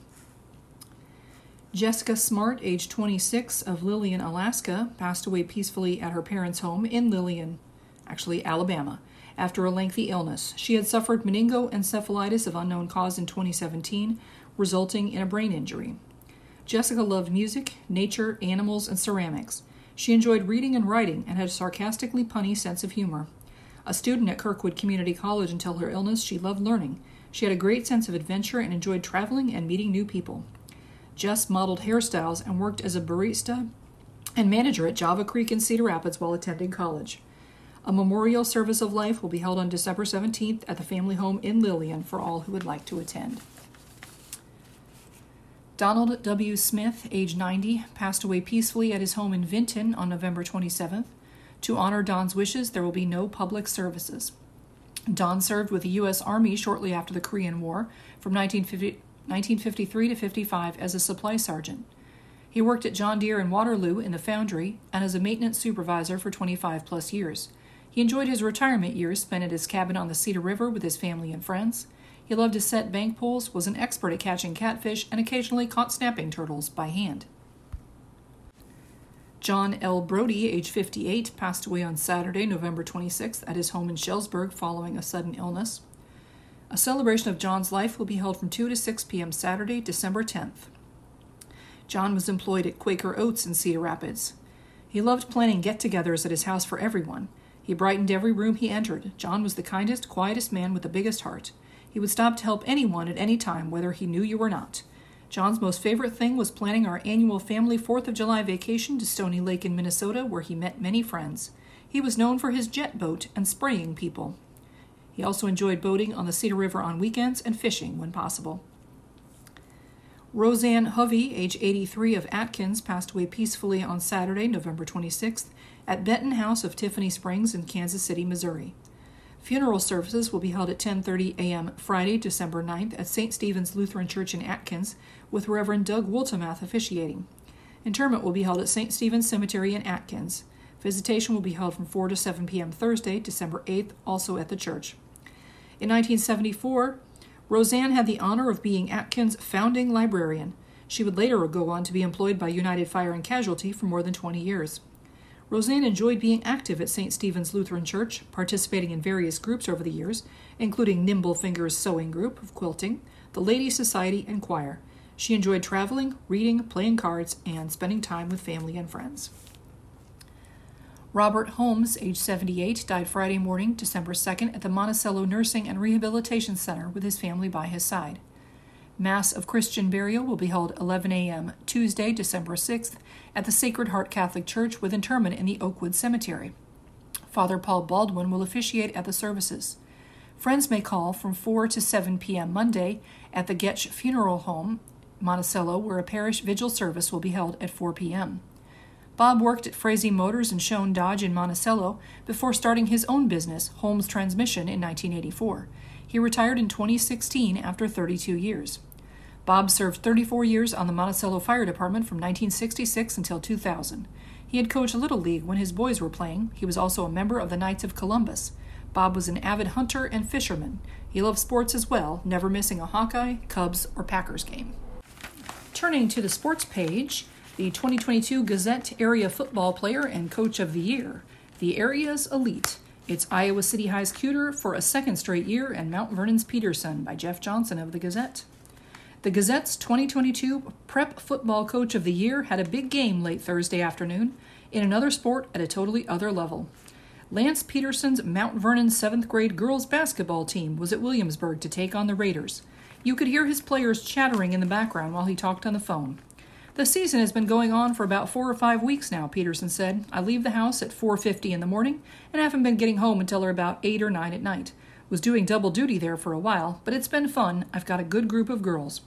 Jessica Smart, age 26, of Lillian, Alaska, passed away peacefully at her parents' home in Lillian, Alabama, after a lengthy illness. She had suffered meningoencephalitis of unknown cause in 2017, resulting in a brain injury. Jessica loved music, nature, animals, and ceramics. She enjoyed reading and writing and had a sarcastically punny sense of humor. A student at Kirkwood Community College until her illness, she loved learning. She had a great sense of adventure and enjoyed traveling and meeting new people. Jess modeled hairstyles and worked as a barista and manager at Java Creek in Cedar Rapids while attending college. A memorial service of life will be held on December 17th at the family home in Lillian for all who would like to attend. Donald W. Smith, age 90, passed away peacefully at his home in Vinton on November 27th. To honor Don's wishes, there will be no public services. Don served with the U.S. Army shortly after the Korean War, from 1953 to 55 as a supply sergeant. He worked at John Deere in Waterloo in the foundry and as a maintenance supervisor for 25 plus years. He enjoyed his retirement years spent at his cabin on the Cedar River with his family and friends. He loved to set bank poles, was an expert at catching catfish, and occasionally caught snapping turtles by hand. John L. Brody, age 58, passed away on Saturday, November 26th, at his home in Shellsburg following a sudden illness. A celebration of John's life will be held from 2 to 6 p.m. Saturday, December 10th. John was employed at Quaker Oats in Cedar Rapids. He loved planning get-togethers at his house for everyone. He brightened every room he entered. John was the kindest, quietest man with the biggest heart. He would stop to help anyone at any time, whether he knew you or not. John's most favorite thing was planning our annual family 4th of July vacation to Stony Lake in Minnesota, where he met many friends. He was known for his jet boat and spraying people. He also enjoyed boating on the Cedar River on weekends and fishing when possible. Roseanne Hovey, age 83, of Atkins, passed away peacefully on Saturday, November 26th, at Benton House of Tiffany Springs in Kansas City, Missouri. Funeral services will be held at 10:30 a.m. Friday, December 9th at St. Stephen's Lutheran Church in Atkins, with Reverend Doug Woltemath officiating. Interment will be held at St. Stephen's Cemetery in Atkins. Visitation will be held from 4 to 7 p.m. Thursday, December 8th, also at the church. In 1974, Roseanne had the honor of being Atkins' founding librarian. She would later go on to be employed by United Fire and Casualty for more than 20 years. Roseanne enjoyed being active at St. Stephen's Lutheran Church, participating in various groups over the years, including Nimble Fingers Sewing Group of quilting, the Ladies' Society, and choir. She enjoyed traveling, reading, playing cards, and spending time with family and friends. Robert Holmes, age 78, died Friday morning, December 2nd, at the Monticello Nursing and Rehabilitation Center with his family by his side. Mass of Christian burial will be held 11 a.m. Tuesday, December 6th, at the Sacred Heart Catholic Church with interment in the Oakwood Cemetery. Father Paul Baldwin will officiate at the services. Friends may call from 4 to 7 p.m. Monday at the Getch Funeral Home, Monticello, where a parish vigil service will be held at 4 p.m. Bob worked at Frazee Motors and Schoen Dodge in Monticello before starting his own business, Holmes Transmission, in 1984. He retired in 2016 after 32 years. Bob served 34 years on the Monticello Fire Department from 1966 until 2000. He had coached Little League when his boys were playing. He was also a member of the Knights of Columbus. Bob was an avid hunter and fisherman. He loved sports as well, never missing a Hawkeye, Cubs, or Packers game. Turning to the sports page, the 2022 Gazette Area Football Player and Coach of the Year, the area's elite. It's Iowa City High's Cuter for a second straight year and Mount Vernon's Peterson by Jeff Johnson of the Gazette. The Gazette's 2022 Prep Football Coach of the Year had a big game late Thursday afternoon in another sport at a totally other level. Lance Peterson's Mount Vernon 7th grade girls basketball team was at Williamsburg to take on the Raiders. You could hear his players chattering in the background while he talked on the phone. The season has been going on for about 4 or 5 weeks now, Peterson said. I leave the house at 4:50 in the morning and haven't been getting home until about 8 or 9 at night. Was doing double duty there for a while, but it's been fun. I've got a good group of girls.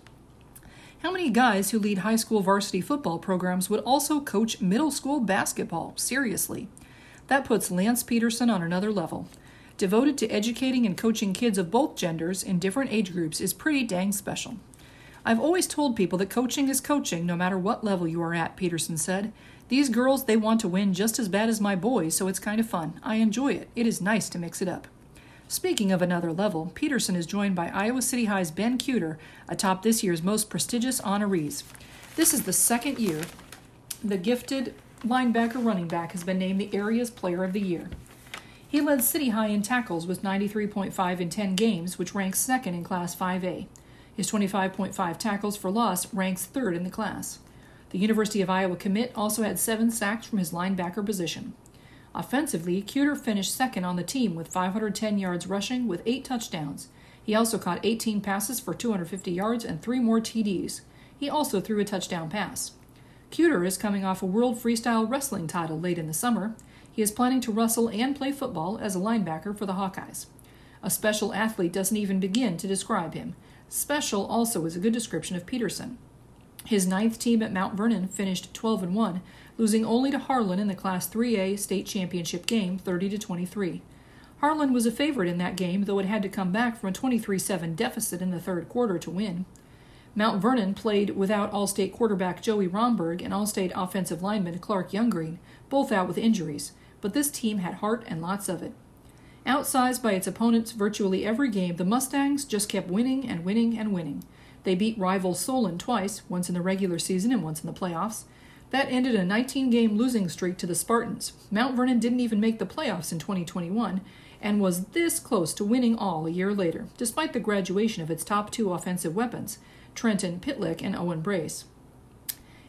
How many guys who lead high school varsity football programs would also coach middle school basketball? Seriously. That puts Lance Peterson on another level. Devoted to educating and coaching kids of both genders in different age groups is pretty dang special. I've always told people that coaching is coaching no matter what level you are at, Peterson said. These girls, they want to win just as bad as my boys, so it's kind of fun. I enjoy it. It is nice to mix it up. Speaking of another level, Peterson is joined by Iowa City High's Ben Cuter atop this year's most prestigious honorees. This is the second year the gifted linebacker running back has been named the area's Player of the Year. He led City High in tackles with 93.5 in 10 games, which ranks second in Class 5A. His 25.5 tackles for loss ranks third in the class. The University of Iowa commit also had 7 sacks from his linebacker position. Offensively, Cuter finished second on the team with 510 yards rushing with 8 touchdowns. He also caught 18 passes for 250 yards and 3 more TDs. He also threw a touchdown pass. Cuter is coming off a World Freestyle Wrestling title late in the summer. He is planning to wrestle and play football as a linebacker for the Hawkeyes. A special athlete doesn't even begin to describe him. Special also is a good description of Peterson. His 9th team at Mount Vernon finished 12-1, losing only to Harlan in the Class 3A state championship game 30-23. Harlan was a favorite in that game, though it had to come back from a 23-7 deficit in the third quarter to win. Mount Vernon played without All-State quarterback Joey Romberg and All-State offensive lineman Clark Younggreen, both out with injuries, but this team had heart and lots of it. Outsized by its opponents virtually every game, the Mustangs just kept winning and winning and winning. They beat rival Solon twice, once in the regular season and once in the playoffs. That ended a 19-game losing streak to the Spartans. Mount Vernon didn't even make the playoffs in 2021 and was this close to winning all a year later, despite the graduation of its top 2 offensive weapons, Trenton Pitlick and Owen Brace.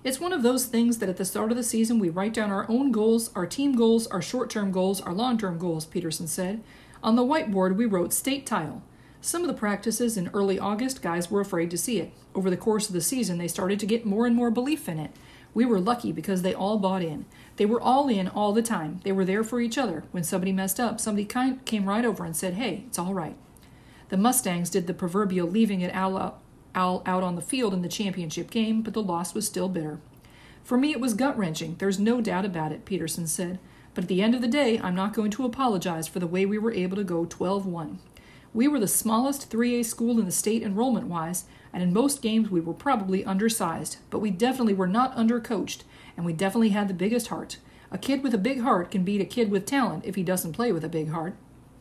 It's one of those things that at the start of the season we write down our own goals, our team goals, our short-term goals, our long-term goals, Peterson said. On the whiteboard we wrote state tile. Some of the practices in early August, guys were afraid to see it. Over the course of the season, they started to get more and more belief in it. We were lucky because they all bought in. They were all in all the time. They were there for each other. When somebody messed up, somebody came right over and said, "Hey, it's all right." The Mustangs did the proverbial leaving it out on the field in the championship game, but the loss was still bitter. "For me, it was gut-wrenching. There's no doubt about it," Peterson said. "But at the end of the day, I'm not going to apologize for the way we were able to go 12-1. We were the smallest 3A school in the state enrollment-wise, and in most games we were probably undersized, but we definitely were not undercoached, and we definitely had the biggest heart. A kid with a big heart can beat a kid with talent if he doesn't play with a big heart."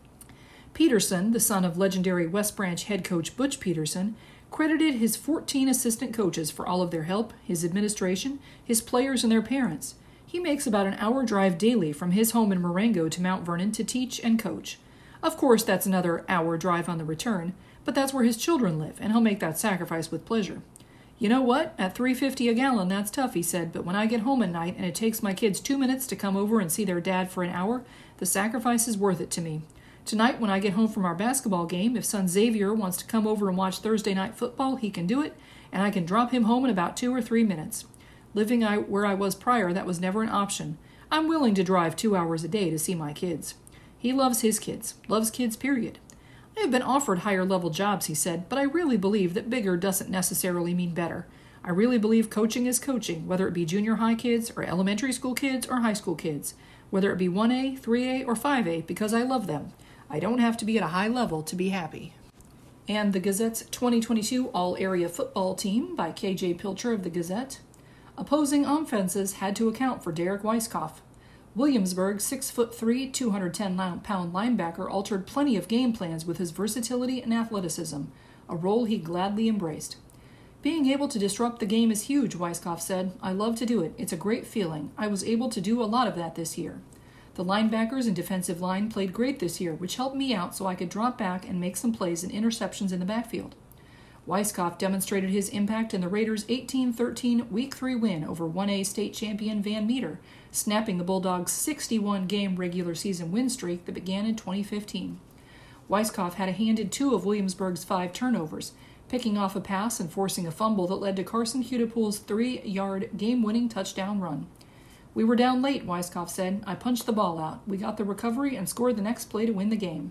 Peterson, the son of legendary West Branch head coach Butch Peterson, credited his 14 assistant coaches for all of their help, his administration, his players, and their parents. He makes about an hour drive daily from his home in Marengo to Mount Vernon to teach and coach. Of course, that's another hour drive on the return, but that's where his children live, and he'll make that sacrifice with pleasure. "You know what? At $3.50 a gallon, that's tough," he said, "but when I get home at night and it takes my kids 2 minutes to come over and see their dad for an hour, the sacrifice is worth it to me. Tonight, when I get home from our basketball game, if son Xavier wants to come over and watch Thursday night football, he can do it, and I can drop him home in about 2 or 3 minutes. Living where I was prior, that was never an option. I'm willing to drive 2 hours a day to see my kids." He loves his kids. Loves kids, period. "I have been offered higher-level jobs," he said, "but I really believe that bigger doesn't necessarily mean better. I really believe coaching is coaching, whether it be junior high kids or elementary school kids or high school kids, whether it be 1A, 3A, or 5A, because I love them. I don't have to be at a high level to be happy." And the Gazette's 2022 All-Area Football Team by K.J. Pilcher of the Gazette. Opposing offenses had to account for Derek Weiskopf. Williamsburg's 6'3", 210-pound linebacker altered plenty of game plans with his versatility and athleticism, a role he gladly embraced. "Being able to disrupt the game is huge," Weiskopf said. "I love to do it. It's a great feeling. I was able to do a lot of that this year. The linebackers and defensive line played great this year, which helped me out so I could drop back and make some plays and interceptions in the backfield." Weiskopf demonstrated his impact in the Raiders' 18-13 Week 3 win over 1A state champion Van Meter, snapping the Bulldogs' 61-game regular season win streak that began in 2015. Weiskopf had a hand in 2 of Williamsburg's 5 turnovers, picking off a pass and forcing a fumble that led to Carson Hudepool's 3-yard game-winning touchdown run. "We were down late," Weiskopf said. "I punched the ball out. We got the recovery and scored the next play to win the game."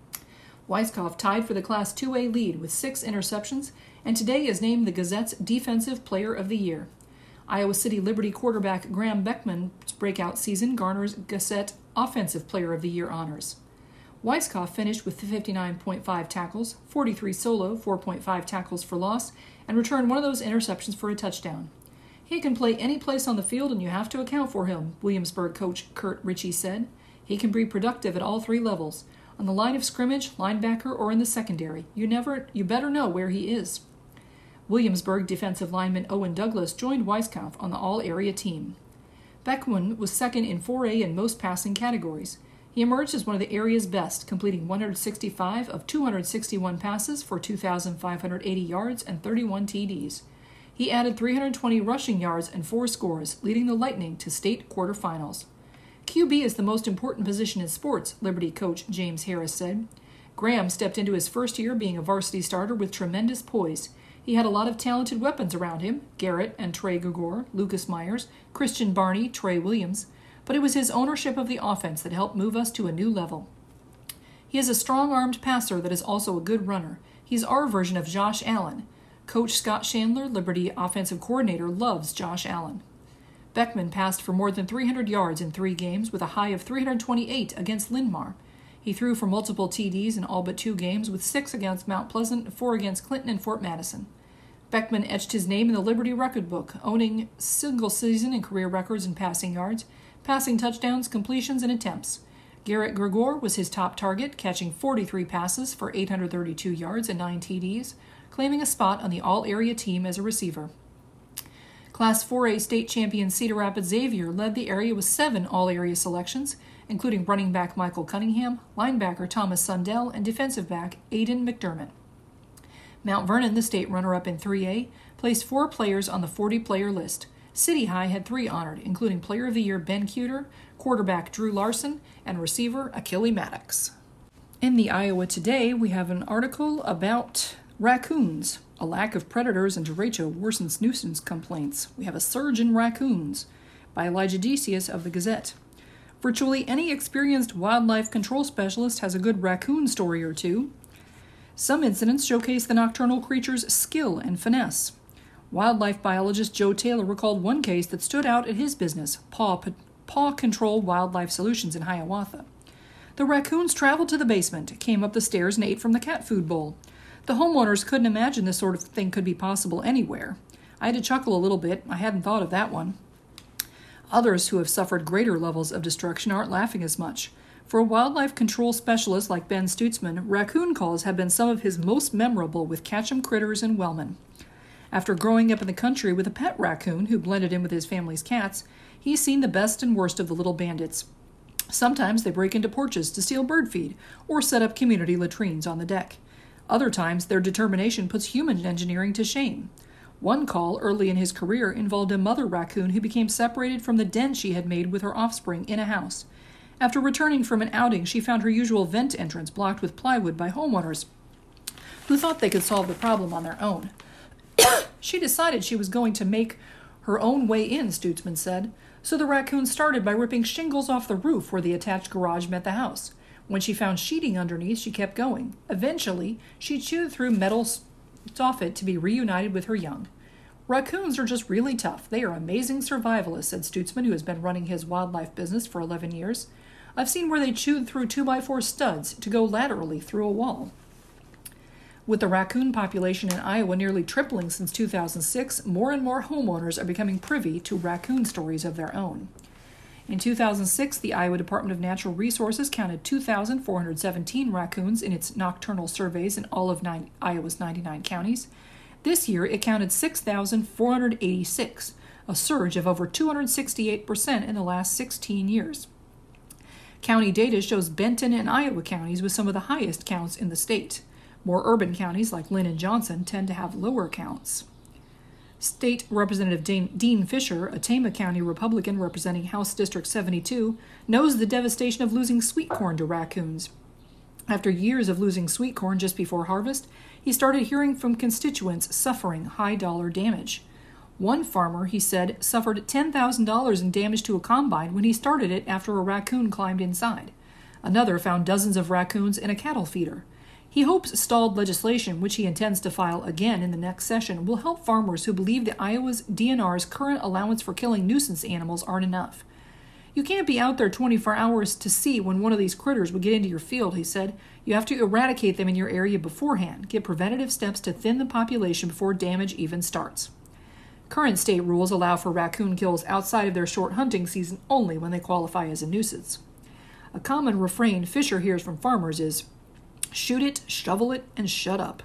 Weiskopf tied for the Class 2A lead with 6 interceptions, and today is named the Gazette's Defensive Player of the Year. Iowa City Liberty quarterback Graham Beckman's breakout season garners Gazette Offensive Player of the Year honors. Weiskopf finished with 59.5 tackles, 43 solo, 4.5 tackles for loss, and returned one of those interceptions for a touchdown. "He can play any place on the field, and you have to account for him," Williamsburg coach Kurt Ritchie said. "He can be productive at all 3 levels. On the line of scrimmage, linebacker, or in the secondary. You better know where he is." Williamsburg defensive lineman Owen Douglas joined Weiskopf on the all-area team. Beckman was second in 4A in most passing categories. He emerged as one of the area's best, completing 165 of 261 passes for 2,580 yards and 31 TDs. He added 320 rushing yards and 4 scores, leading the Lightning to state quarterfinals. "QB is the most important position in sports," Liberty coach James Harris said. Graham stepped into his first year being a varsity starter with tremendous poise. He had a lot of talented weapons around him, Garrett and Trey Gregor, Lucas Myers, Christian Barney, Trey Williams, but it was his ownership of the offense that helped move us to a new level. "He is a strong-armed passer that is also a good runner. He's our version of Josh Allen. Coach Scott Chandler, Liberty offensive coordinator, loves Josh Allen." Beckman passed for more than 300 yards in 3 games with a high of 328 against Linn-Mar. He threw for multiple TDs in all but 2 games, with 6 against Mount Pleasant and 4 against Clinton and Fort Madison. Beckman etched his name in the Liberty record book, owning single-season and career records in passing yards, passing touchdowns, completions, and attempts. Garrett Gregor was his top target, catching 43 passes for 832 yards and 9 TDs, claiming a spot on the all-area team as a receiver. Class 4A state champion Cedar Rapids Xavier led the area with 7 all-area selections, including running back Michael Cunningham, linebacker Thomas Sundell, and defensive back Aiden McDermott. Mount Vernon, the state runner-up in 3A, placed 4 players on the 40-player list. City High had 3 honored, including Player of the Year Ben Cuter, quarterback Drew Larson, and receiver Achille Maddox. In the Iowa Today, we have an article about raccoons. A lack of predators in derecho worsens nuisance complaints. We have a surge in raccoons by Elijah Decius of the Gazette. Virtually any experienced wildlife control specialist has a good raccoon story or two. Some incidents showcase the nocturnal creature's skill and finesse. Wildlife biologist Joe Taylor recalled one case that stood out at his business, Paw Control Wildlife Solutions in Hiawatha. The raccoons traveled to the basement, came up the stairs, and ate from the cat food bowl. The homeowners couldn't imagine this sort of thing could be possible anywhere. I had to chuckle a little bit. I hadn't thought of that one. Others who have suffered greater levels of destruction aren't laughing as much. For a wildlife control specialist like Ben Stutzman, raccoon calls have been some of his most memorable with Catchem Critters and Wellman. After growing up in the country with a pet raccoon who blended in with his family's cats, he's seen the best and worst of the little bandits. Sometimes they break into porches to steal bird feed or set up community latrines on the deck. Other times, their determination puts human engineering to shame. One call early in his career involved a mother raccoon who became separated from the den she had made with her offspring in a house. After returning from an outing, she found her usual vent entrance blocked with plywood by homeowners who thought they could solve the problem on their own. She decided she was going to make her own way in, Stutzman said, so the raccoon started by ripping shingles off the roof where the attached garage met the house. When she found sheeting underneath, she kept going. Eventually, she chewed through metal soffit to be reunited with her young. Raccoons are just really tough. They are amazing survivalists, said Stutzman, who has been running his wildlife business for 11 years. I've seen where they chewed through 2x4 studs to go laterally through a wall. With the raccoon population in Iowa nearly tripling since 2006, more and more homeowners are becoming privy to raccoon stories of their own. In 2006, the Iowa Department of Natural Resources counted 2,417 raccoons in its nocturnal surveys in all of Iowa's 99 counties. This year, it counted 6,486, a surge of over 268% in the last 16 years. County data shows Benton and Iowa counties with some of the highest counts in the state. More urban counties like Lynn and Johnson tend to have lower counts. State Representative Dean Fisher, a Tama County Republican representing House District 72, knows the devastation of losing sweet corn to raccoons. After years of losing sweet corn just before harvest, he started hearing from constituents suffering high-dollar damage. One farmer, he said, suffered $10,000 in damage to a combine when he started it after a raccoon climbed inside. Another found dozens of raccoons in a cattle feeder. He hopes stalled legislation, which he intends to file again in the next session, will help farmers who believe that Iowa's DNR's current allowance for killing nuisance animals aren't enough. You can't be out there 24 hours to see when one of these critters would get into your field, he said. You have to eradicate them in your area beforehand, get preventative steps to thin the population before damage even starts. Current state rules allow for raccoon kills outside of their short hunting season only when they qualify as a nuisance. A common refrain Fisher hears from farmers is, shoot it, shovel it, and shut up.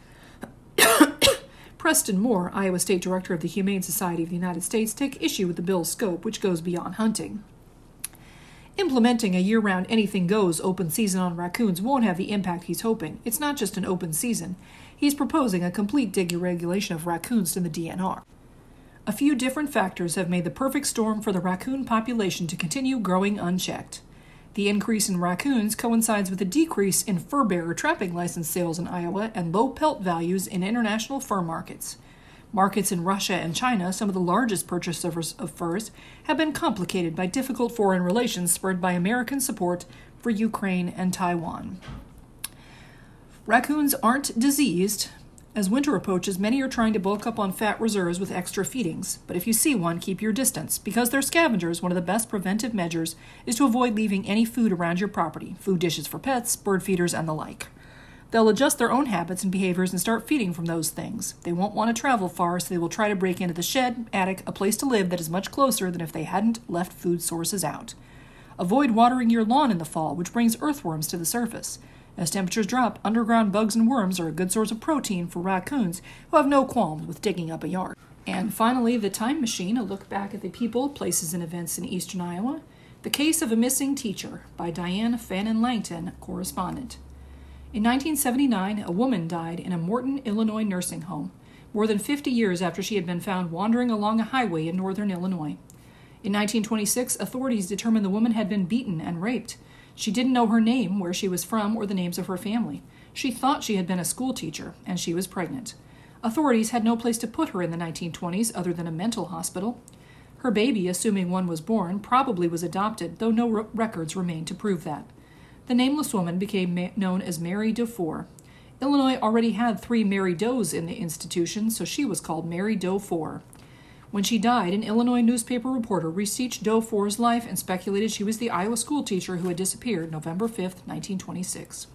Preston Moore, Iowa State Director of the Humane Society of the United States, take issue with the bill's scope, which goes beyond hunting. Implementing a year-round anything-goes open season on raccoons won't have the impact he's hoping. It's not just an open season. He's proposing a complete deregulation of raccoons in the DNR. A few different factors have made the perfect storm for the raccoon population to continue growing unchecked. The increase in raccoons coincides with a decrease in fur-bearer trapping license sales in Iowa and low pelt values in international fur markets. Markets in Russia and China, some of the largest purchasers of furs, have been complicated by difficult foreign relations spurred by American support for Ukraine and Taiwan. Raccoons aren't diseased. As winter approaches, many are trying to bulk up on fat reserves with extra feedings. But if you see one, keep your distance. Because they're scavengers, one of the best preventive measures is to avoid leaving any food around your property, food dishes for pets, bird feeders, and the like. They'll adjust their own habits and behaviors and start feeding from those things. They won't want to travel far, so they will try to break into the shed, attic, a place to live that is much closer than if they hadn't left food sources out. Avoid watering your lawn in the fall, which brings earthworms to the surface. As temperatures drop, underground bugs and worms are a good source of protein for raccoons who have no qualms with digging up a yard. And finally, The Time Machine, a look back at the people, places, and events in eastern Iowa. The Case of a Missing Teacher by Diane Fannin Langton, correspondent. In 1979, a woman died in a Morton, Illinois nursing home. more than 50 years after she had been found wandering along a highway in northern Illinois. In 1926, authorities determined the woman had been beaten and raped. She didn't know her name, where she was from, or the names of her family. She thought she had been a school teacher, and she was pregnant. Authorities had no place to put her in the 1920s other than a mental hospital. Her baby, assuming one was born, probably was adopted, though no records remain to prove that. The nameless woman became known as Mary Dufour. Illinois already had 3 Mary Does in the institution, so she was called Mary Dufour. When she died, an Illinois newspaper reporter researched Dufour's life and speculated she was the Iowa schoolteacher who had disappeared November 5, 1926.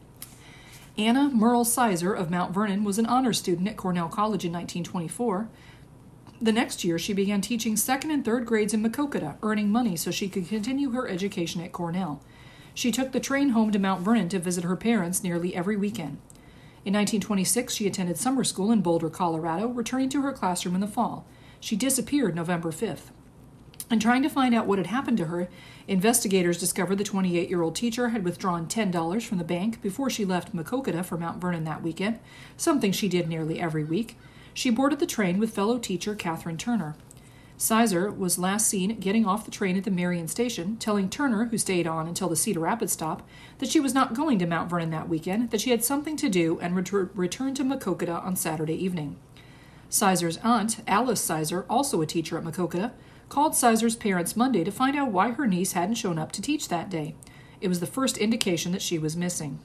Anna Merle Sizer of Mount Vernon was an honors student at Cornell College in 1924. The next year, she began teaching 2nd and 3rd grades in Maquoketa, earning money so she could continue her education at Cornell. She took the train home to Mount Vernon to visit her parents nearly every weekend. In 1926, she attended summer school in Boulder, Colorado, returning to her classroom in the fall. She disappeared November 5th. In trying to find out what had happened to her, investigators discovered the 28-year-old teacher had withdrawn $10 from the bank before she left Maquoketa for Mount Vernon that weekend, something she did nearly every week. She boarded the train with fellow teacher Catherine Turner. Sizer was last seen getting off the train at the Marion station, telling Turner, who stayed on until the Cedar Rapids stop, that she was not going to Mount Vernon that weekend, that she had something to do, and returned to Maquoketa on Saturday evening. Sizer's aunt, Alice Sizer, also a teacher at Maquoketa, called Sizer's parents Monday to find out why her niece hadn't shown up to teach that day. It was the first indication that she was missing.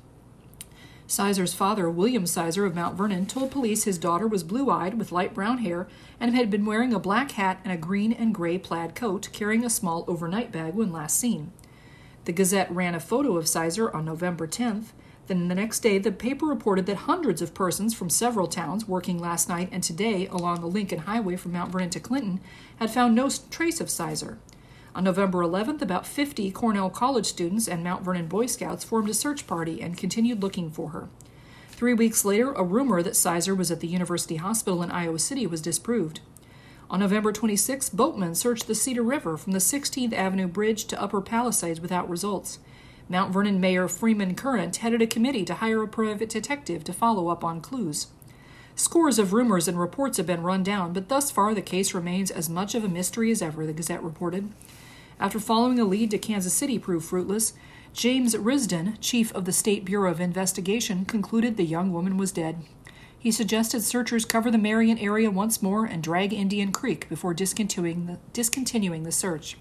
Sizer's father, William Sizer of Mount Vernon, told police his daughter was blue-eyed with light brown hair and had been wearing a black hat and a green and gray plaid coat, carrying a small overnight bag when last seen. The Gazette ran a photo of Sizer on November 10th. Then the next day, the paper reported that hundreds of persons from several towns working last night and today along the Lincoln Highway from Mount Vernon to Clinton had found no trace of Sizer. On November 11th, about 50 Cornell College students and Mount Vernon Boy Scouts formed a search party and continued looking for her. 3 weeks later, a rumor that Sizer was at the University Hospital in Iowa City was disproved. On November 26th, boatmen searched the Cedar River from the 16th Avenue Bridge to Upper Palisades without results. Mount Vernon Mayor Freeman Current headed a committee to hire a private detective to follow up on clues. Scores of rumors and reports have been run down, but thus far the case remains as much of a mystery as ever, the Gazette reported. After following a lead to Kansas City proved fruitless, James Risden, chief of the State Bureau of Investigation, concluded the young woman was dead. He suggested searchers cover the Marion area once more and drag Indian Creek before discontinuing the search.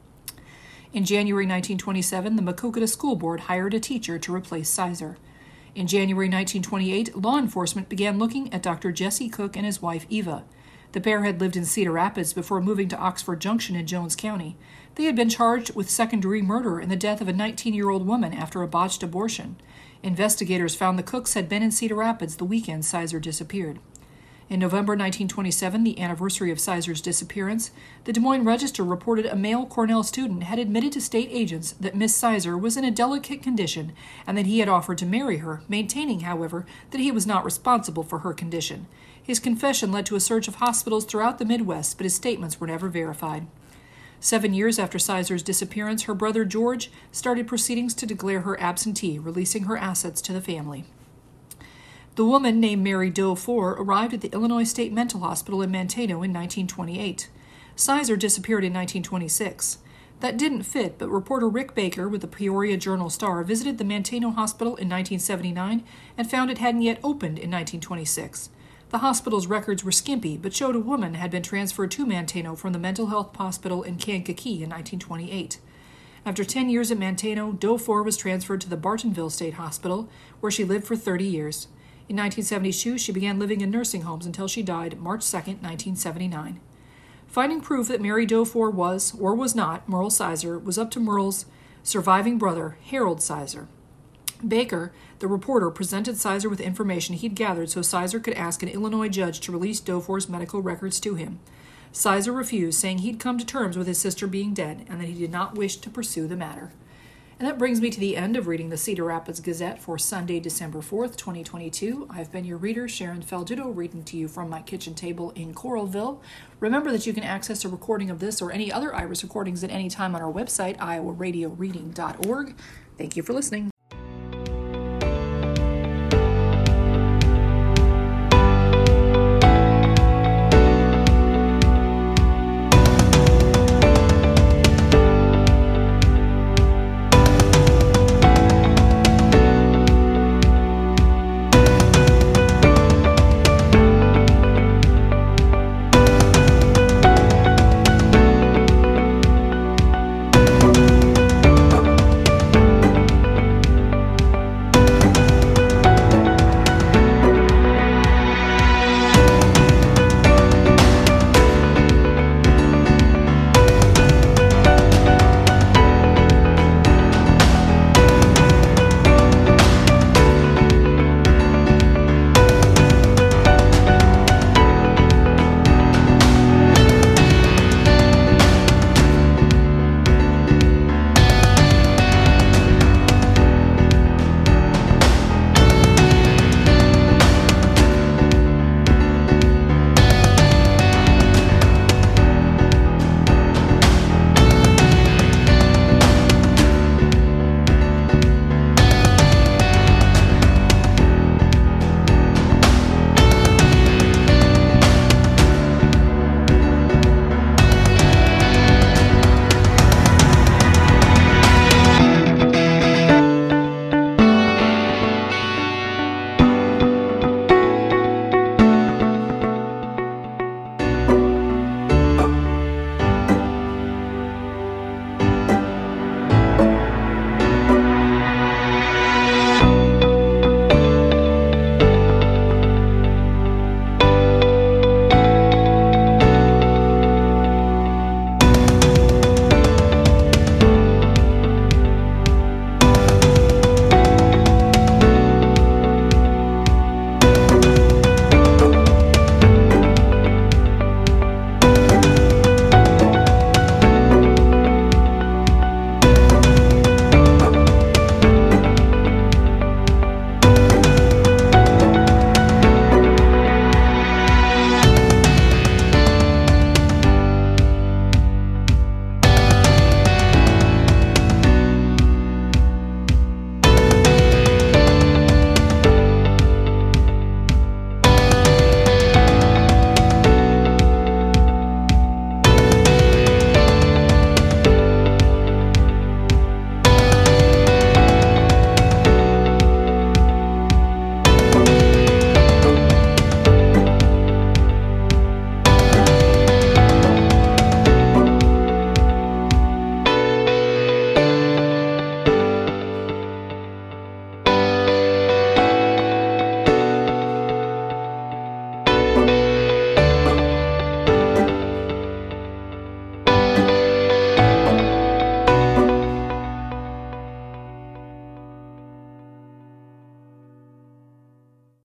In January 1927, the Maquoketa School Board hired a teacher to replace Sizer. In January 1928, law enforcement began looking at Dr. Jesse Cook and his wife Eva. The pair had lived in Cedar Rapids before moving to Oxford Junction in Jones County. They had been charged with second-degree murder in the death of a 19-year-old woman after a botched abortion. Investigators found the Cooks had been in Cedar Rapids the weekend Sizer disappeared. In November 1927, the anniversary of Sizer's disappearance, the Des Moines Register reported a male Cornell student had admitted to state agents that Miss Sizer was in a delicate condition and that he had offered to marry her, maintaining, however, that he was not responsible for her condition. His confession led to a search of hospitals throughout the Midwest, but his statements were never verified. 7 years after Sizer's disappearance, her brother George started proceedings to declare her absentee, releasing her assets to the family. The woman named Mary Dufour arrived at the Illinois State Mental Hospital in Mankato in 1928. Sizer disappeared in 1926. That didn't fit, but reporter Rick Baker with the Peoria Journal-Star visited the Mankato Hospital in 1979 and found it hadn't yet opened in 1926. The hospital's records were skimpy, but showed a woman had been transferred to Mankato from the mental health hospital in Kankakee in 1928. After 10 years at Mankato, Dufour was transferred to the Bartonville State Hospital, where she lived for 30 years. In 1972, she began living in nursing homes until she died March 2, 1979. Finding proof that Mary Dufour was, or was not, Merle Sizer was up to Merle's surviving brother, Harold Sizer. Baker, the reporter, presented Sizer with information he'd gathered so Sizer could ask an Illinois judge to release Dufour's medical records to him. Sizer refused, saying he'd come to terms with his sister being dead and that he did not wish to pursue the matter. And that brings me to the end of reading the Cedar Rapids Gazette for Sunday, December 4th, 2022. I've been your reader, Sharon Faldudo, reading to you from my kitchen table in Coralville. Remember that you can access a recording of this or any other Iris recordings at any time on our website, iowaradioreading.org. Thank you for listening.